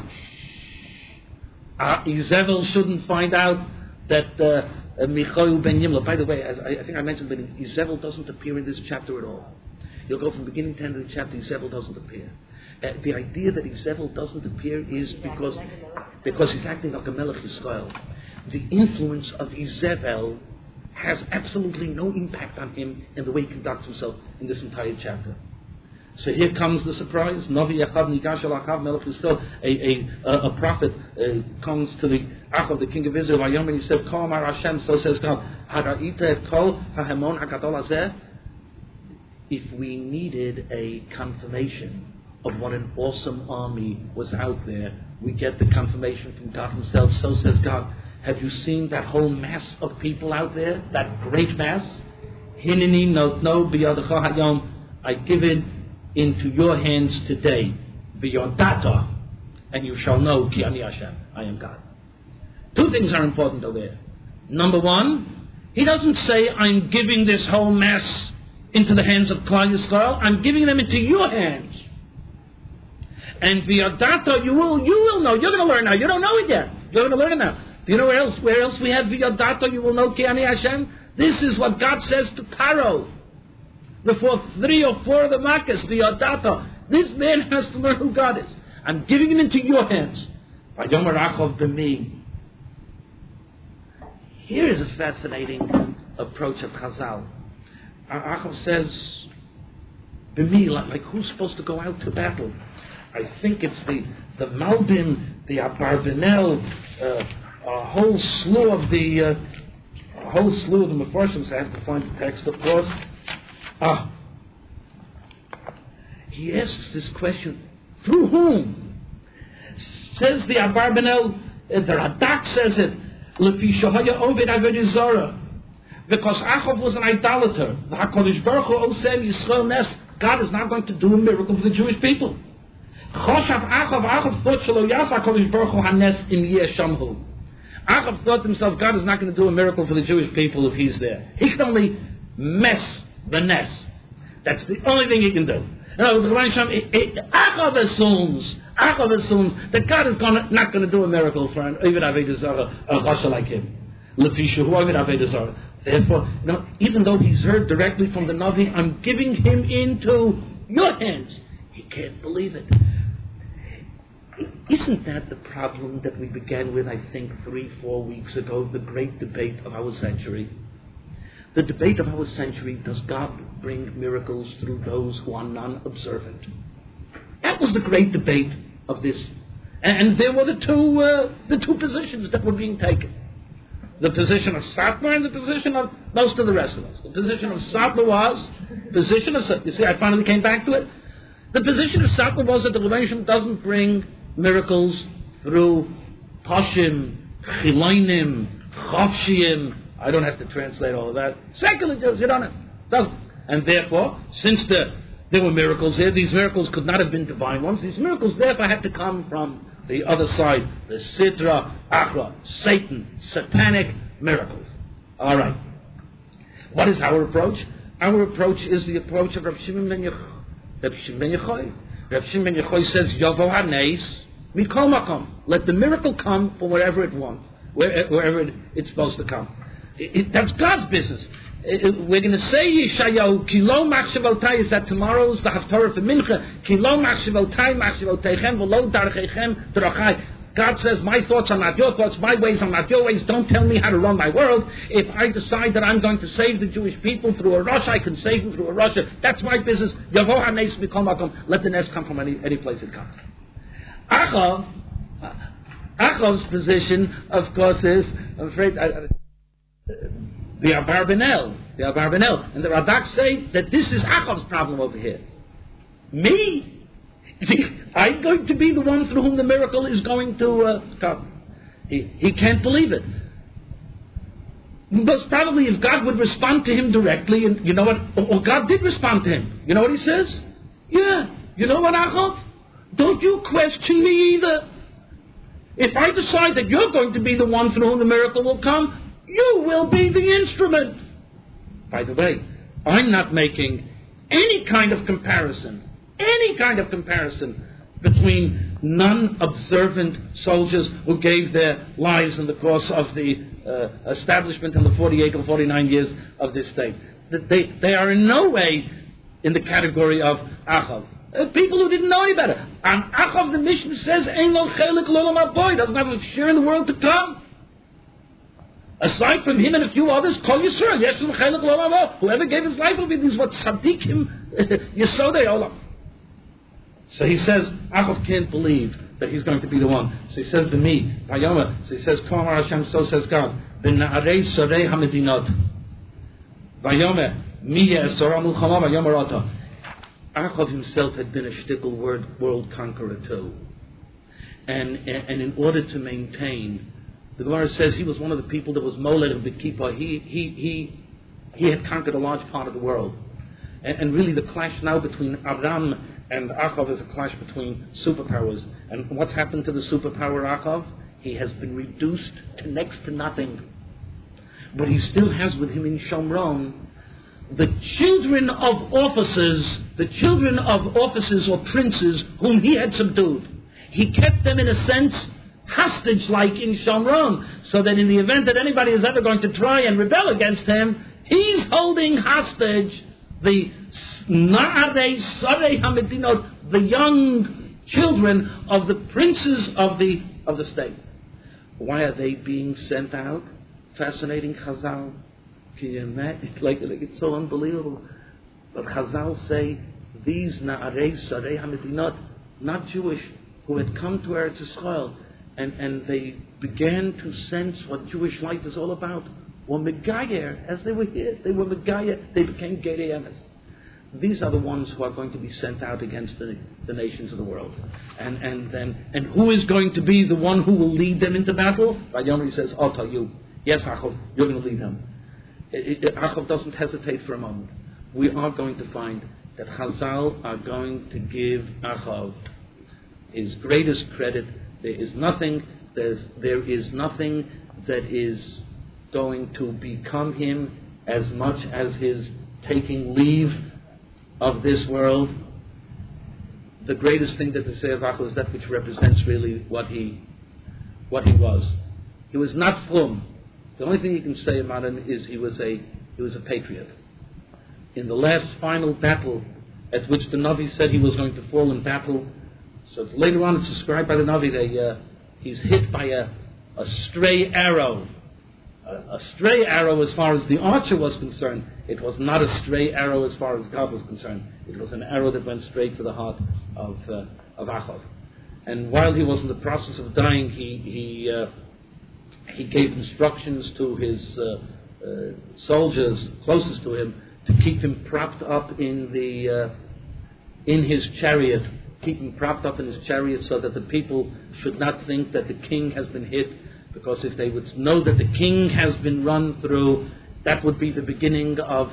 [SPEAKER 1] Izebel shouldn't find out that Michal ben Yimla. By the way, as I think I mentioned, but Izebel doesn't appear in this chapter at all. You'll go from beginning to end of the chapter, Izebel doesn't appear. The idea that Izebel doesn't appear is because he's acting like a Melech Yisrael. The influence of Izebel has absolutely no impact on him in the way he conducts himself in this entire chapter. So here comes the surprise. Navi Echad Nigash el Achav Melech Yisrael. A prophet comes to the Achav, the king of Israel, and he said, Kol Amar Hashem, so says God, Hara'ita et kol ha'hemon ha'gadol hazeh. If we needed a confirmation of what an awesome army was out there, we get the confirmation from God himself. So says God, have you seen that whole mass of people out there? That great mass? Hineni no biyadecha hayom. I give it into your hands today. Biyodata. And you shall know ki ani Hashem. I am God. Two things are important over there. Number one, he doesn't say, I'm giving this whole mass into the hands of Klal Yisrael. I'm giving them into your hands. And V'yadata, you will know. You're going to learn now. You don't know it yet. You're going to learn it now. Do you know where else we have V'yadata, you will know Ki Ani Hashem? This is what God says to Paro. Before 3 or 4 of the Makkahs, V'yadata. This man has to learn who God is. I'm giving him into your hands. Vayomer Achav b'mi. Here is a fascinating approach of Chazal. Achav says, b'mi, like who's supposed to go out to battle? I think it's the Malbim, the Abarbanel, a whole slew of the Mefarshim. I have to find the text, of course. He asks this question, through whom? Says the Abarbanel, the Radak says it, Lefi Shahaya Ovid Avodah Zarah, because Achav was an idolater. The HaKadosh Baruch Hu Osem Yisrael Nes. God is not going to do a miracle for the Jewish people. Achav thought Shelo Yas HaKadosh Baruch Hu Hanes Im Yeh Shamhu. Achav thought to himself, God is not going to do a miracle for the Jewish people if he's there. He can only mess the Nes. That's the only thing he can do. Achav assumes that God is not going to do a miracle for an Ovid Avodah Zarah, a Rasha like him. Therefore, even though he's heard directly from the Navi, I'm giving him into your hands. He can't believe it. Isn't that the problem that we began with, I think, 3-4 weeks ago, the great debate of our century? The debate of our century, does God bring miracles through those who are non-observant? That was the great debate of this. And there were the two positions that were being taken. The position of Satmar and the position of most of the rest of us. The position of Satmar was, you see, I finally came back to it. The position of Satmar was that the Rebbeinu doesn't bring miracles through Poshim, Chiloinim, Chovshim. I don't have to translate all of that. Secular Jews, you don't know. And therefore, since there were miracles here, these miracles could not have been divine ones. These miracles therefore had to come from the other side, the Sidra, Achra, Satan, satanic miracles. All right. What is our approach? Our approach is the approach of Rav Shimon ben Yochai. Rav Shimon ben Yochai says, Yavo HaNeis, Mikol Makom. Let the miracle come from wherever it wants, wherever it's supposed to come. That's God's business. We're going to say Yeshayahu, Kilo Machshavotai, is that tomorrow's the Haftarah for Mincha, Kilo Machshavotai, Machshavoteichem, V'lo Darcheichem, Drachai. God says, my thoughts are not your thoughts, my ways are not your ways, don't tell me how to run my world. If I decide that I'm going to save the Jewish people through a Rosh, I can save them through a Rosh. That's my business. Yavo HaNeis Mikol Makom. Let the nest come from any place it comes. Achav's position, of course, is, I'm afraid, the Abarbanel. And the Radak say that this is Achav's problem over here. Me? I'm going to be the one through whom the miracle is going to come. He can't believe it. Because probably if God would respond to him directly, and you know what, or God did respond to him, you know what he says? Yeah, you know what, Achav? Don't you question me either. If I decide that you're going to be the one through whom the miracle will come, you will be the instrument. By the way, I'm not making any kind of comparison between non-observant soldiers who gave their lives in the course of the establishment in the 48 or 49 years of this state. They are in no way in the category of Achav. People who didn't know any better. And Achav, the Mishnah says, Ein lo chelik l'olam haba, doesn't have a share in the world to come. Aside from him and a few others, Kol Yisrael, yes lo chelik l'olam haba. Whoever gave his life will be these what tzaddikim yesodei olam. So he says, Achav can't believe that he's going to be the one. So he says to me, Vayoma, so he says, Kol Amar Hashem, so says God, B'na'arei sorei hamedinot. Vayoma, mi ye'esora mulchama vayoma rata. Achav himself had been a shtickle world conqueror too. And in order to maintain, the Gemara says he was one of the people that was moled of the kippah. He had conquered a large part of the world. And really the clash now between Aram and Achav is a clash between superpowers. And what's happened to the superpower Achav? He has been reduced to next to nothing. But he still has with him in Shomron the children of officers or princes whom he had subdued. He kept them in a sense hostage-like in Shomron, so that in the event that anybody is ever going to try and rebel against him, he's holding hostage the Na'arei Sarei HaMedinot, the young children of the princes of the state. Why are they being sent out? Fascinating Chazal. Can you imagine? It's so unbelievable. But Chazal say these Na'arei Sarei HaMedinot, not Jewish, who had come to Eretz Yisrael, and they began to sense what Jewish life is all about, were Megayer, as they were here. They were Megayer. They became Gedei Emes. These are the ones who are going to be sent out against the nations of the world. And who is going to be the one who will lead them into battle? Vayomer says, I'll you. Yes, Achav, you're going to lead them. Achav doesn't hesitate for a moment. We are going to find that Chazal are going to give Achav his greatest credit. There is nothing that is going to become him as much as his taking leave of this world. The greatest thing that to say of Achav is that which represents really what he was. He was not frum. The only thing you can say about him is he was a patriot. In the last final battle, at which the Navi said he was going to fall in battle, so later on it's described by the Navi, he's hit by a stray arrow. A stray arrow as far as the archer was concerned. It was not a stray arrow as far as God was concerned. It was an arrow that went straight to the heart of Achav. And while he was in the process of dying, he gave instructions to his soldiers closest to him to keep him propped up in his chariot keep him propped up in his chariot so that the people should not think that the king has been hit, because if they would know that the king has been run through, that would be the beginning of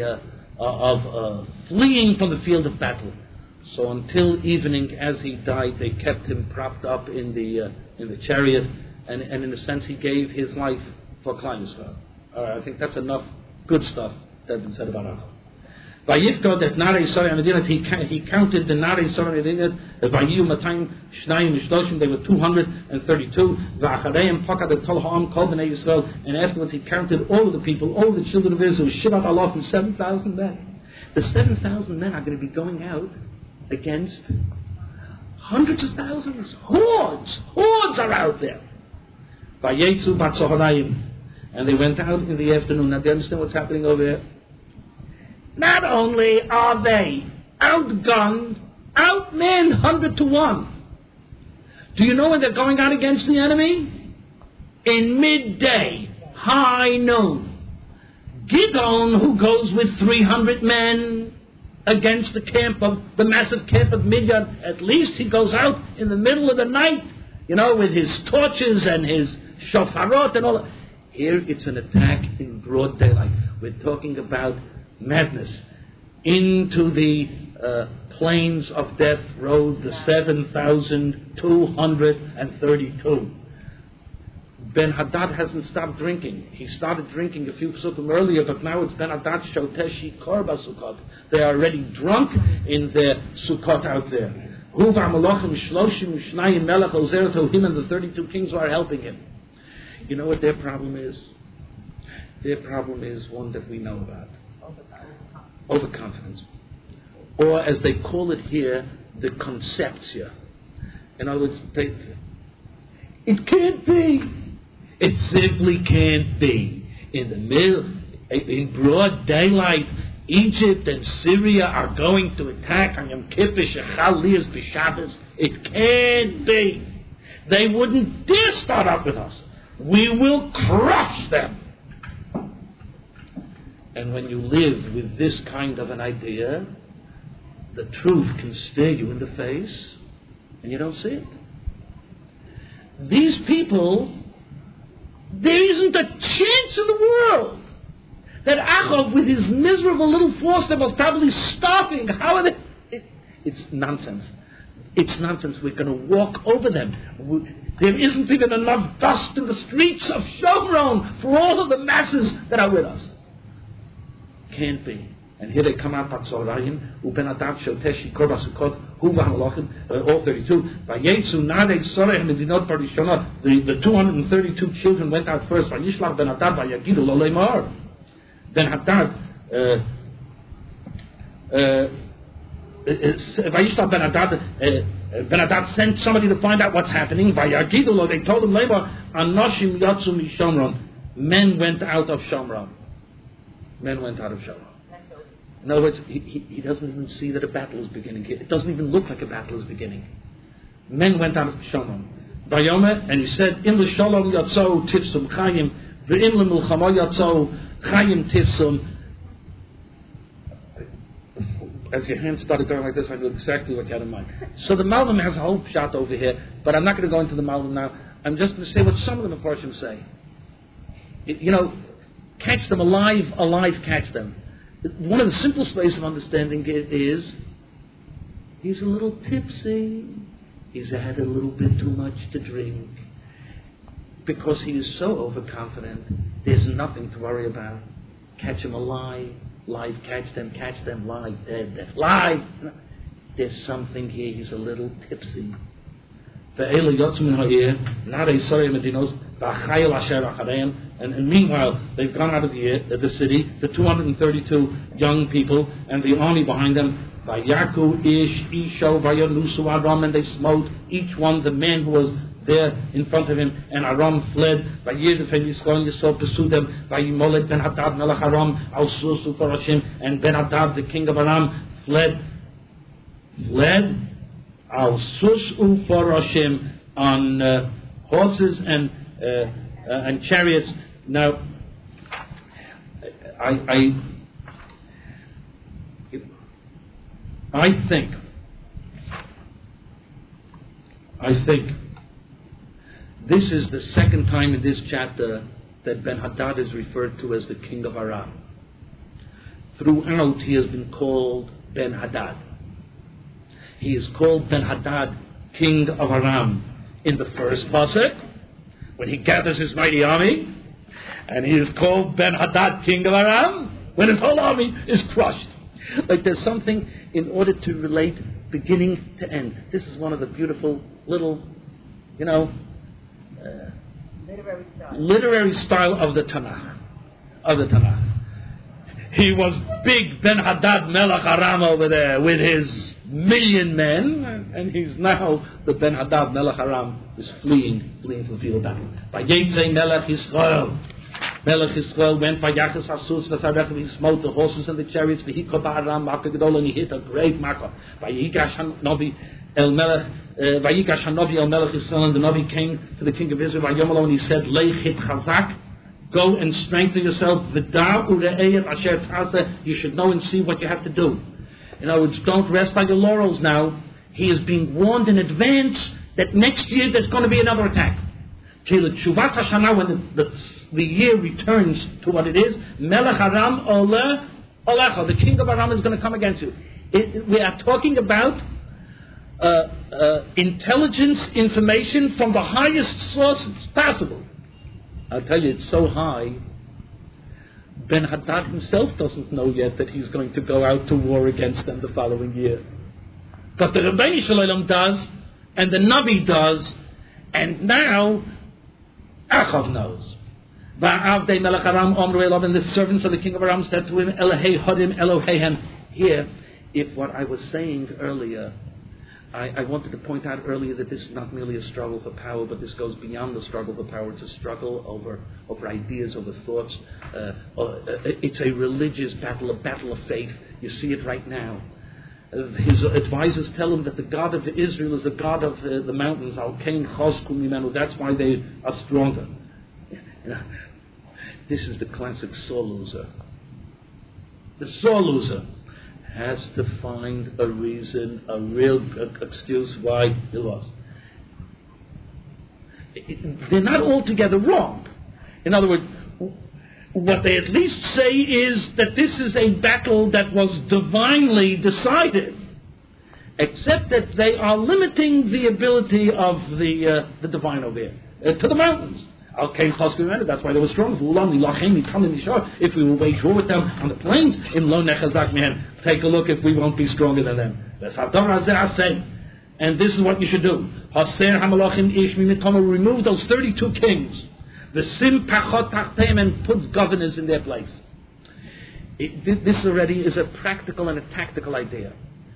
[SPEAKER 1] fleeing from the field of battle. So until evening, as he died, they kept him propped up in the chariot, and in a sense he gave his life for Klal Yisrael. I think that's enough good stuff that has been said about Achab. Vayifkod et Narei Sorei Medinat, he counted the Narei Sorei Medinat, Vayu Matayim Shnayim V'Shloshim, they were 232. V'achareim Fakad et Kol Ha'am Kol B'nei Yisrael, and afterwards he counted all of the people, all the children of Israel, Shivat Alof, and 7,000 men. The 7,000 men are going to be going out against hundreds of thousands, hordes are out there. Vayetzu Batzoharayim, and they went out in the afternoon. Now do you understand what's happening over here? Not only are they outgunned, outmanned 100 to 1. Do you know when they're going out against the enemy? In midday, high noon. Gidon, who goes with 300 men against the massive camp of Midian, at least he goes out in the middle of the night, with his torches and his shofarot and all that. Here it's an attack in broad daylight. We're talking about madness. Into the plains of death rode the 7,232. Ben-Hadad hasn't stopped drinking. He started drinking a few psukim earlier, but now it's Ben-Hadad Shoteshi Korba Sukkot. They are already drunk in their Sukkot out there. Him and the 32 kings who are helping him. You know what their problem is? Their problem is one that we know about. Overconfidence. Or as they call it here, the conceptia. In other words, it can't be. It simply can't be. In the middle, in broad daylight, Egypt and Syria are going to attack on Yom Kippur, Shechal Lias B'Shabbos. It can't be. They wouldn't dare start up with us. We will crush them. And when you live with this kind of an idea, the truth can stare you in the face, and you don't see it. These people, there isn't a chance in the world that Achab, with his miserable little force that was probably starving, how are they? It's nonsense. It's nonsense. We're going to walk over them. There isn't even enough dust in the streets of Shomron for all of the masses that are with us. Can't be. And here they come out, Batzorayim, Ubenadab, Shoteshi, Korba Sukkot, Huva Halachim, all 32. Vayetzu Narei Sorei Medinot Barishona, the 232 children went out first. Vayishlach Ben-Hadad, Vayagidu Lo Leimar. Ben-Hadad, Vayishlach Ben-Hadad, Ben-Hadad sent somebody to find out what's happening. Vayagidu Lo, they told him, Leimar, Anoshim Yatzu Mishomron. Men went out of Shomron. Men went out of Shomron. In other words, he doesn't even see that a battle is beginning here. It doesn't even look like a battle is beginning. Men went out of Shomron. Vayomer, and he said, "In the Shalom Yatzou Tifsum Chayim, ve'in leMilchama Yatzou Chayim Tifsum." As your hand started going like this, I knew exactly what you had in mind. So the Malbim has a whole shot over here, but I'm not going to go into the Malbim now. I'm just going to say what some of the Mefarshim say. Catch them alive, catch them. One of the simplest ways of understanding it is he's a little tipsy. He's had a little bit too much to drink. Because he is so overconfident, there's nothing to worry about. Catch him alive, catch them, live, dead, live. There's something here, he's a little tipsy. And meanwhile, they've gone out of the city, the 232 young people, and the army behind them. And they smote each one, the man who was there in front of him, and Aram fled. And Ben-Hadad, the king of Aram, fled al-Susu Foroshim on horses and chariots. Now, I think I think this is the second time in this chapter that Ben-Hadad is referred to as the king of Aram. Throughout, he has been called Ben-Hadad. He is called Ben-Hadad, king of Aram, in the first pasuk, when he gathers his mighty army, and he is called Ben-Hadad, king of Aram, when his whole army is crushed. Like there's something in order to relate beginning to end. This is one of the beautiful little, literary style of the Tanakh. He was big Ben-Hadad Melech Aram over there with his 1,000,000 men, and he's now the Ben-Hadad Melech Aram is fleeing to the field of battle. Vayetze Melech Yisrael. Melech Yisrael went by Yachas Asus V'Sarech, he smote the horses and the chariots, V'Hiko Ba'aram Makkah Gedol, and he hit a great Makkah. Vayigash HaNovi El Melech Yisrael, and the Navi came to the king of Israel, Vayomalo, and he said, Leich Hit Chazak, go and strengthen yourself. You should know and see what you have to do. In other words, don't rest on your laurels now. He is being warned in advance that next year there's going to be another attack. When the year returns to what it is, Melech Aram Olecha, the king of Aram is going to come against you. We are talking about intelligence, information from the highest sources possible. I'll tell you, it's so high, Ben-Hadad himself doesn't know yet that he's going to go out to war against them the following year. But the Rebbeinu Shalom does, and the Navi does, and now Achav knows. And the servants of the king of Aram said to him, Elohei Hodim Eloheihem. Here, if what I was saying earlier, I wanted to point out earlier that this is not merely a struggle for power, but this goes beyond the struggle for power. It's a struggle over ideas, over thoughts. It's a religious battle, a battle of faith. You see it right now. His advisors tell him that the God of Israel is the God of the mountains. That's why they are stronger. This is the classic sore loser. The sore loser has to find a reason, a real excuse why he lost. They're not altogether wrong. In other words, what they at least say is that this is a battle that was divinely decided, except that they are limiting the ability of the divine over here to the mountains. That's why they were strong. If we will wage war with them on the plains, take a look if we won't be stronger than them. And this is what you should do. Remove those 32 kings, the sim pachot tachteim, and put governors in their place. This already is a practical and a tactical idea.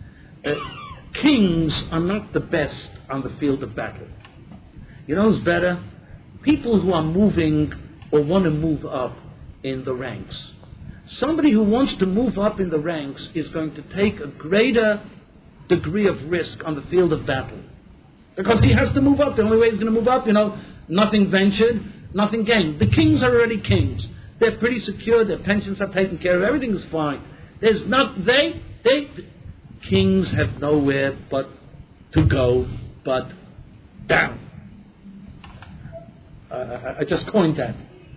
[SPEAKER 1] Kings are not the best on the field of battle. You know who's better? People who are moving or want to move up in the ranks. Somebody who wants to move up in the ranks is going to take a greater degree of risk on the field of battle. Because he has to move up. The only way he's going to move up, nothing ventured, nothing gained. The kings are already kings. They're pretty secure. Their pensions are taken care of. Everything is fine. There's not, kings have nowhere but to go but down. I just coined that.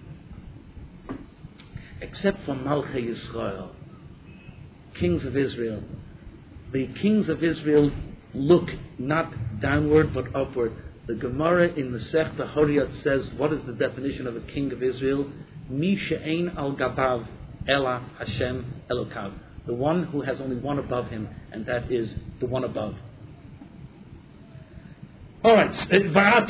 [SPEAKER 1] Except for Malchei Yisrael, kings of Israel. The kings of Israel look not downward but upward. The Gemara in the Masechta Horiyot says, what is the definition of a king of Israel? Mi she'ein al gabav ela Hashem Elokav. The one who has only one above him, and that is the one above. All right. You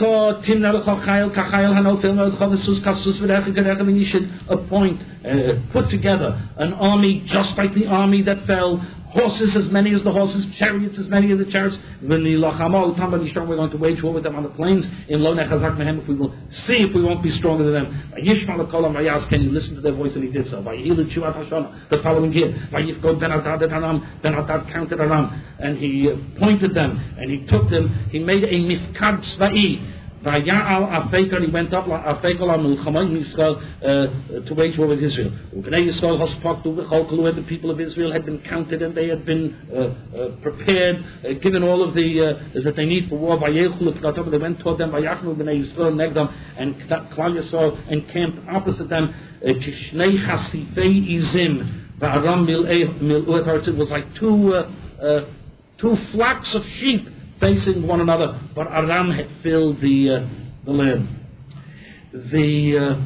[SPEAKER 1] should appoint, put together an army just like the army that fell, horses as many as the horses, chariots as many as the chariots. We're going to wage war with them on the plains. If we will see if we won't be stronger than them. Can you listen to their voice? And he did so. The following year, Ben-Hadad counted Aram, and he appointed them, and he took them. He made a mifkad tzva'i. Vaya'al Afekar, he went up Afekar al Milchamayim Yisrael to wage war with Israel. Uvnei Yisrael Hospaktu V'cholkalu, the people of Israel had been counted and they had been prepared, given all of the that they need for war. Vayelchu L'Pnatam, they went toward them. Vayachnu B'nei Yisrael Negdam, and Klal Yisrael encamped opposite them. Kishnei Chasifei Izim V'Aram Mil'uet. It was like two flocks of sheep facing one another, but Aram had filled the land. The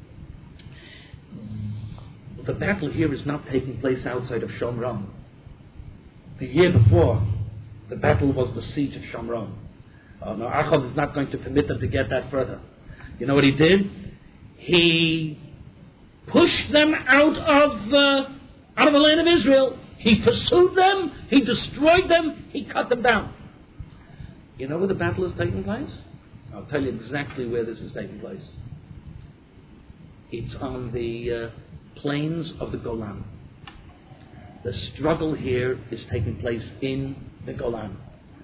[SPEAKER 1] battle here is not taking place outside of Shomron. The year before, the battle was the siege of Shomron. Now Achav is not going to permit them to get that further. You know what he did? He pushed them out of the land of Israel. He pursued them. He destroyed them. He cut them down. You know where the battle is taking place? I'll tell you exactly where this is taking place. It's on the plains of the Golan. The struggle here is taking place in the Golan.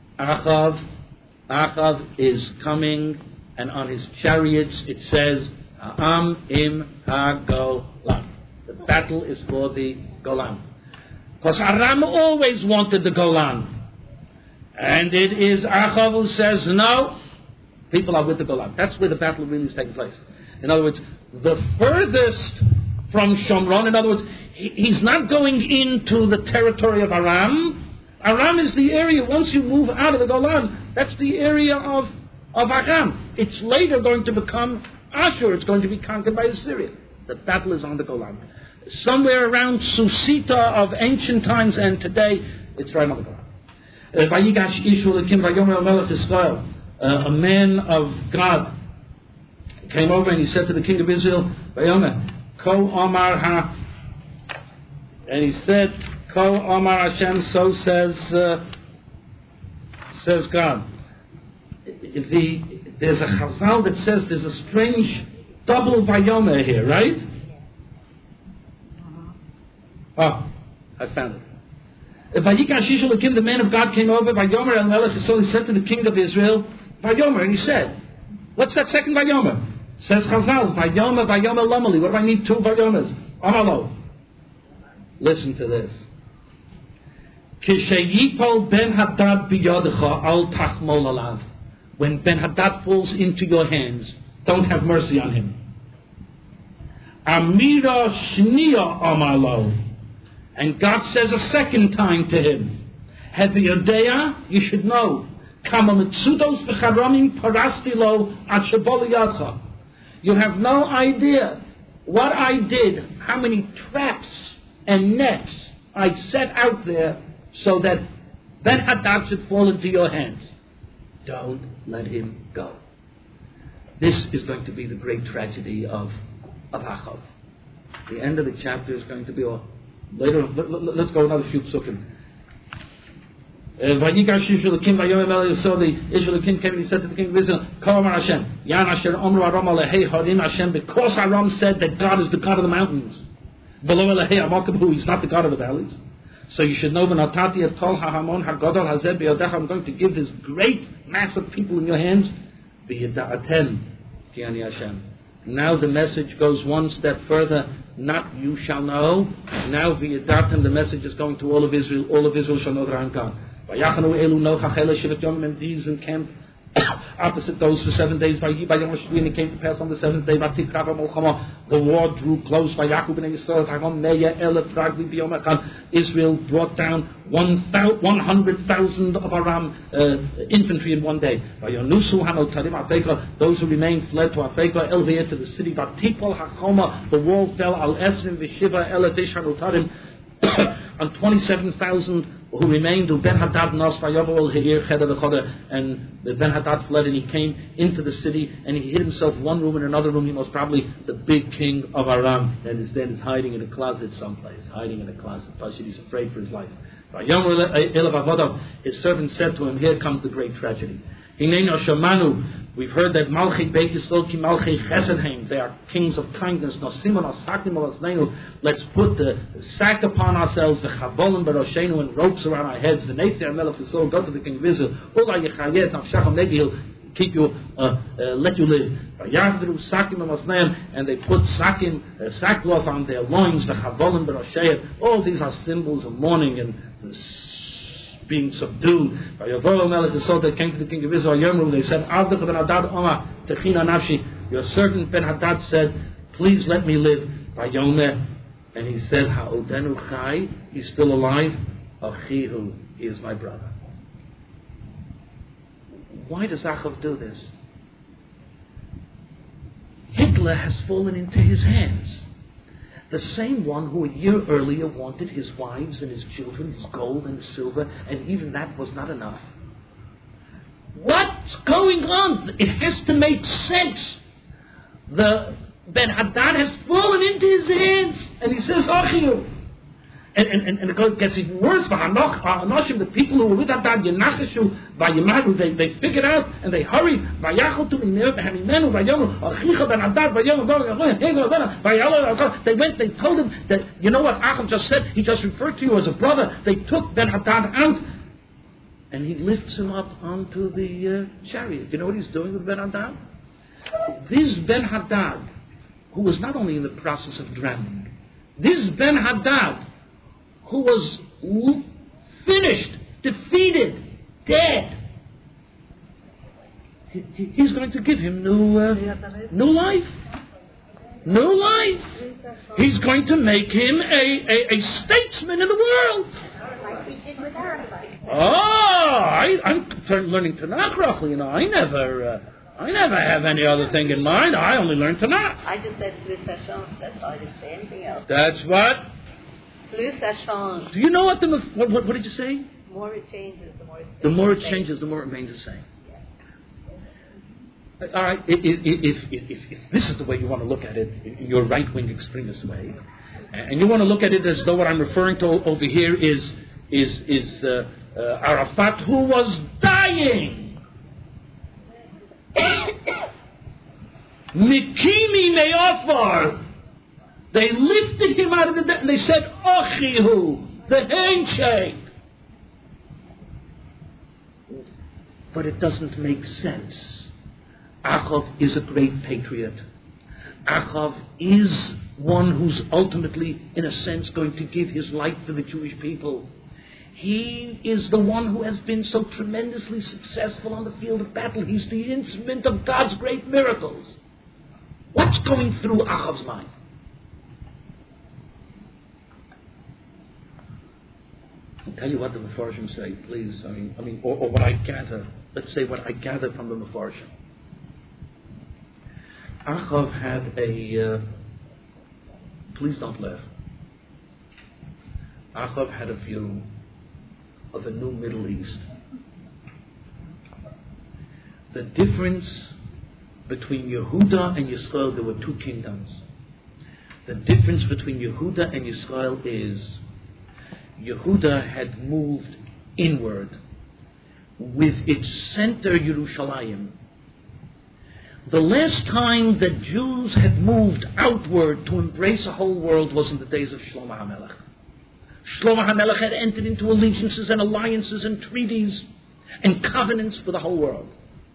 [SPEAKER 1] Achav is coming, and on his chariots it says, Ha'am im ha-Golan. The battle is for the Golan. Because Aram always wanted the Golan. And it is Achav who says, no, people are with the Golan. That's where the battle really is taking place. In other words, the furthest from Shomron, in other words, he's not going into the territory of Aram. Aram is the area, once you move out of the Golan, that's the area of Aram. It's later going to become Ashur. It's going to be conquered by Assyria. The battle is on the Golan. Somewhere around Susita of ancient times and today, it's right on the Golan. A man of God came over and he said to the king of Israel, Ko Omar Ha, and he said, Ko Omar Hashem, so says God. There's a chazal that says there's a strange double Vayomer here, right? Oh, I found it. The man of God came over, Vayomer El Melech, so he said to the king of Israel, Vayomer, and he said, what's that second Vayomer? Says Chazal, Vayomer Lomali. What do I need two Vayomers? Amalo. Listen to this. Kishayipol Ben Hadad biyodecha al tachmol alav. When Ben Hadad falls into your hands, don't have mercy on him. Amira shniya amalo. And God says a second time to him, Heviyodeya, you should know, Kamamitsudos v'charamim parastilo at shaboliyadcha. You have no idea what I did, how many traps and nets I set out there so that Ben Hadad should fall into your hands. Don't let him go. This is going to be the great tragedy of Achav. The end of the chapter is going to be later. Let's go another few psukim. Vayigash Yisrael King Vayom El so the Israel king came and he said to the king of Israel, Kol Hashem, Yan Asher Omru Aram Alehei Harim Hashem, because Aram said that God is the God of the mountains. Below Alehei Amakabhu, he's not the God of the valleys. So you should know, V'natati et Kol HaHamon HaGadol Hazeh B'Yodecha, I'm going to give this great mass of people in your hands. V'yida'atem Ki Ani Hashem. Now the message goes one step further. Not you shall know. Now v'yadatem, the message is going to all of Israel. All of Israel shall know that I am God. V'yachanu elu nochachele shivat yomim, and these encamped opposite those for 7 days. V'yibay yom ha'shvi, and it came to pass on the 7th day. V'tikrava molchama, the war drew close. V'yaku b'nei Yisrael hagam meya elef ragli b'yom echad. Israel brought down 100,000 of Aram infantry in one day. V'yonusu hanotarim Afekah, those who remained fled to Afekah, Elveh to the city. V'tipol hachoma, the wall fell al esrim v'shiva elef ish hanotarim, on 27,000 who remained. Ben Hadad nas v'yavol heir cheder v'choder, and Ben Hadad fled and he came into the city and he hid himself one room and another room. He was probably the big king of Aram, and is then hiding in a closet someplace, hiding in a closet. He's afraid for his life. His servant said to him, here comes the great tragedy. We've heard that Malchei Beit Yisrael ki Malchei Chesed, they are kings of kindness. Let's put the sack upon ourselves, the chavolim b'rosheinu, and ropes around our heads. The Netzei HaMelech Yisrael, go to the king of Israel. keep you, let you live. And they put sackcloth on their loins, all these are symbols of mourning and being subdued. So they came to the king of Israel. They said, your servant Ben Hadad said, please let me live. And he said, Ha'odenu chai, he's still alive. Achihu, he is my brother. Why does Achav do this? Hitler has fallen into his hands. The same one who a year earlier wanted his wives and his children, his gold and his silver, and even that was not enough. What's going on? It has to make sense. The Ben Hadad has fallen into his hands, and he says, Achihu. And it gets even worse. The people who were with Hadad, they figured out and they hurried. They went, they told him that, you know what Achav just said? He just referred to you as a brother. They took Ben Hadad out, and he lifts him up onto the chariot. You know what he's doing with Ben Hadad? This Ben Hadad, who was not only in the process of drowning, this Ben Hadad, who was finished, defeated, dead, he's going to give him new life. New life. He's going to make him a statesman in the world.
[SPEAKER 2] Like he did with Arafat.
[SPEAKER 1] I'm learning Tanakh roughly. You know, I never have any other thing in mind. I only learn Tanakh.
[SPEAKER 3] I just said plus ça change. That's all. I didn't say anything else.
[SPEAKER 1] That's what?
[SPEAKER 3] Plus ça change.
[SPEAKER 1] Do you know what did you say?
[SPEAKER 3] The more it changes, the more it stays.
[SPEAKER 1] The more it changes, the more it remains the same. Yeah. All right. If this is the way you want to look at it, your right-wing extremist way, and you want to look at it as though what I'm referring to over here is Arafat, who was dying. Mikimi Me'afar. They lifted him out of the dead and they said, Achihu, the handshake. But it doesn't make sense. Achav is a great patriot. Achav is one who's ultimately, in a sense, going to give his life for the Jewish people. He is the one who has been so tremendously successful on the field of battle. He's the instrument of God's great miracles. What's going through Achav's mind? I'll tell you what the Mefarshim say, please. I mean, or what I gather. Let's say what I gather from the Mefarshim. Achav had please don't laugh. Achav had a view of a new Middle East. The difference between Yehuda and Yisrael, there were two kingdoms. The difference between Yehuda and Yisrael is Yehuda had moved inward with its center Yerushalayim. The last time that Jews had moved outward to embrace a whole world was in the days of Shlomo HaMelech. Shlomo HaMelech had entered into allegiances and alliances and treaties and covenants for the whole world.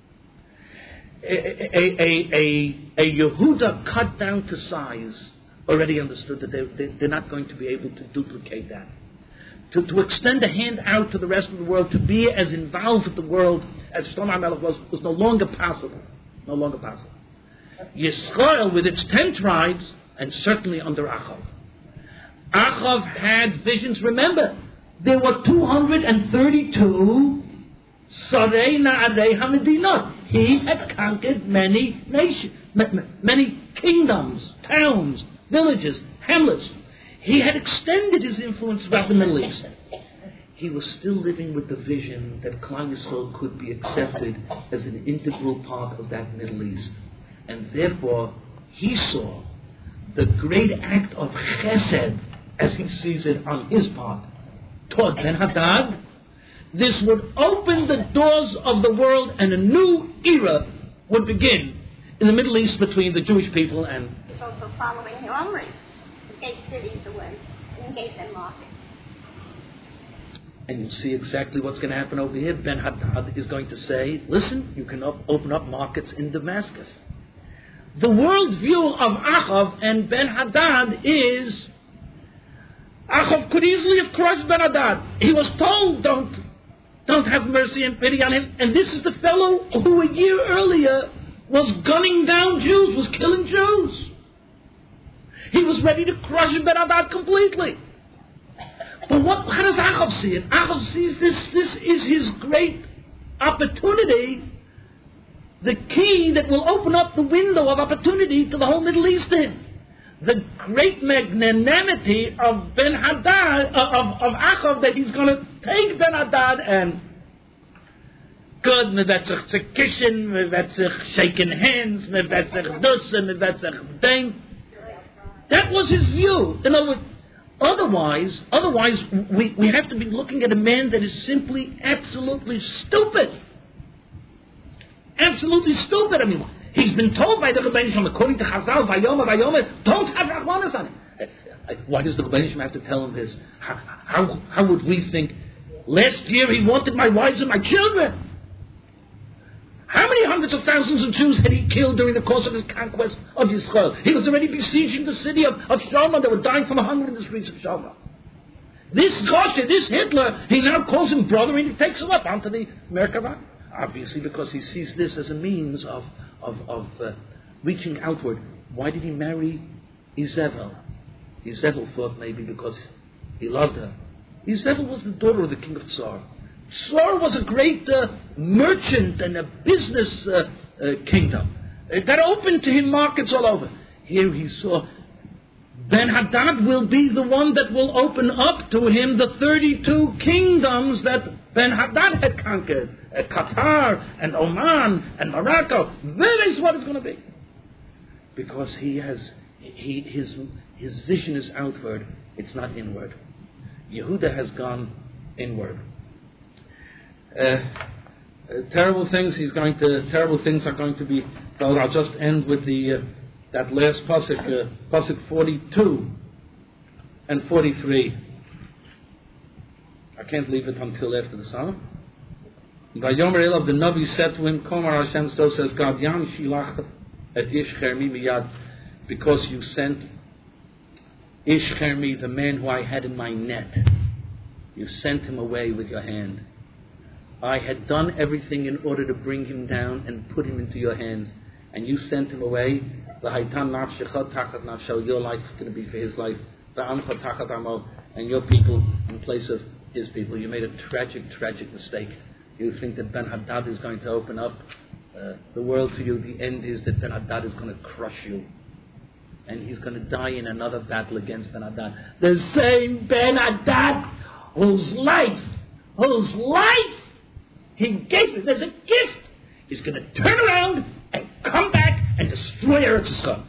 [SPEAKER 1] A Yehuda cut down to size already understood that they're not going to be able to duplicate that. To extend a hand out to the rest of the world, to be as involved with the world as Shlomo HaMelech was no longer possible. No longer possible. Yisrael, with its 10 tribes, and certainly under Achav. Achav had visions. Remember, there were 232 Sarei Na'arei HaMedinot. He had conquered many nations, many kingdoms, towns, villages, hamlets. He had extended his influence throughout the Middle East. He was still living with the vision that Klal Yisrael could be accepted as an integral part of that Middle East. And therefore, he saw the great act of chesed, as he sees it on his part, toward Ben Hadad. This would open the doors of the world and a new era would begin in the Middle East between the Jewish people and...
[SPEAKER 2] He's also following the Omri, who gave cities away and gave them markets.
[SPEAKER 1] And you'll see exactly what's going to happen over here. Ben-Hadad is going to say, listen, you can open up markets in Damascus. The worldview of Achav and Ben-Hadad is, Achav could easily have crushed Ben-Hadad. He was told, don't have mercy and pity on him. And this is the fellow who a year earlier was gunning down Jews, was killing Jews. He was ready to crush Ben-Hadad completely. But how does Achav see it? Achav sees this is his great opportunity, the key that will open up the window of opportunity to the whole Middle East in. The great magnanimity of Ben-Hadad, of Achav, that he's going to take Ben-Hadad and good, me wird sich zu kischen, me wird sich shaking hands, me wird sich dussen, me wird sich bang. That was his view. In other words, otherwise, we have to be looking at a man that is simply absolutely stupid. Absolutely stupid. I mean, he's been told by the Rebbeinu Shalom, according to Chazal, Vayoma, don't have Rachmanis on him. Why does the Rebbeinu Shalom have to tell him this? How would we think? Last year he wanted my wives and my children. How many hundreds of thousands of Jews had he killed during the course of his conquest of Yisrael? He was already besieging the city of Shalma. They were dying from hunger in the streets of Shalma. This Gosha, this Hitler, he now calls him brother and he takes him up onto the Merkava. Obviously because he sees this as a means of reaching outward. Why did he marry Izebel? Izebel thought maybe because he loved her. Izebel was the daughter of the king of Tsar. Tsar was a great merchant and a business kingdom that opened to him markets all over. Here he saw Ben-Hadad will be the one that will open up to him the 32 kingdoms that Ben-Hadad had conquered. Qatar and Oman and Morocco. That is what it's going to be. Because his vision is outward. It's not inward. Yehuda has gone inward. Terrible things are going to be. Well, I'll just end with that last pasuk, pasuk 42 and 43. I can't leave it until after the psalm. Vayomer Elav, the Navi said to him, Komar Hashem, so says God, Yam Shilach et Ish Chermi miyad, because you sent Ish Chermi, the man who I had in my net. You sent him away with your hand. I had done everything in order to bring him down and put him into your hands, and you sent him away. Your life is going to be for his life, and your people in place of his people. You made a tragic mistake. You think that Ben-Hadad is going to open up the world to you. The end is that Ben-Hadad is going to crush you, and he's going to die in another battle against Ben-Hadad. The same Ben-Hadad whose life he gave it as a gift, he's going to turn around and come back and destroy Eretz Yisrael.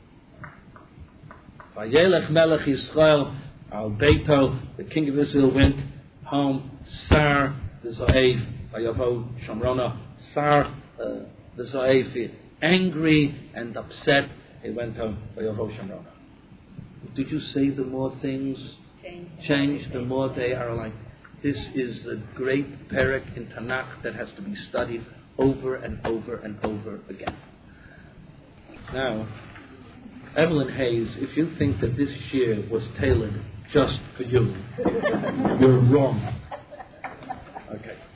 [SPEAKER 1] Vayelech Melech Yisrael al Beito, the king of Israel went home. Sar the Zoev, Vayavo Shomrona, Sar the Zoev, angry and upset, he went home. Vayavo Shomrona. Did you say the more things change, the more they are like? This is the great perek in Tanakh that has to be studied over and over and over again. Now, Evelyn Hayes, if you think that this year was tailored just for you, you're wrong. Okay.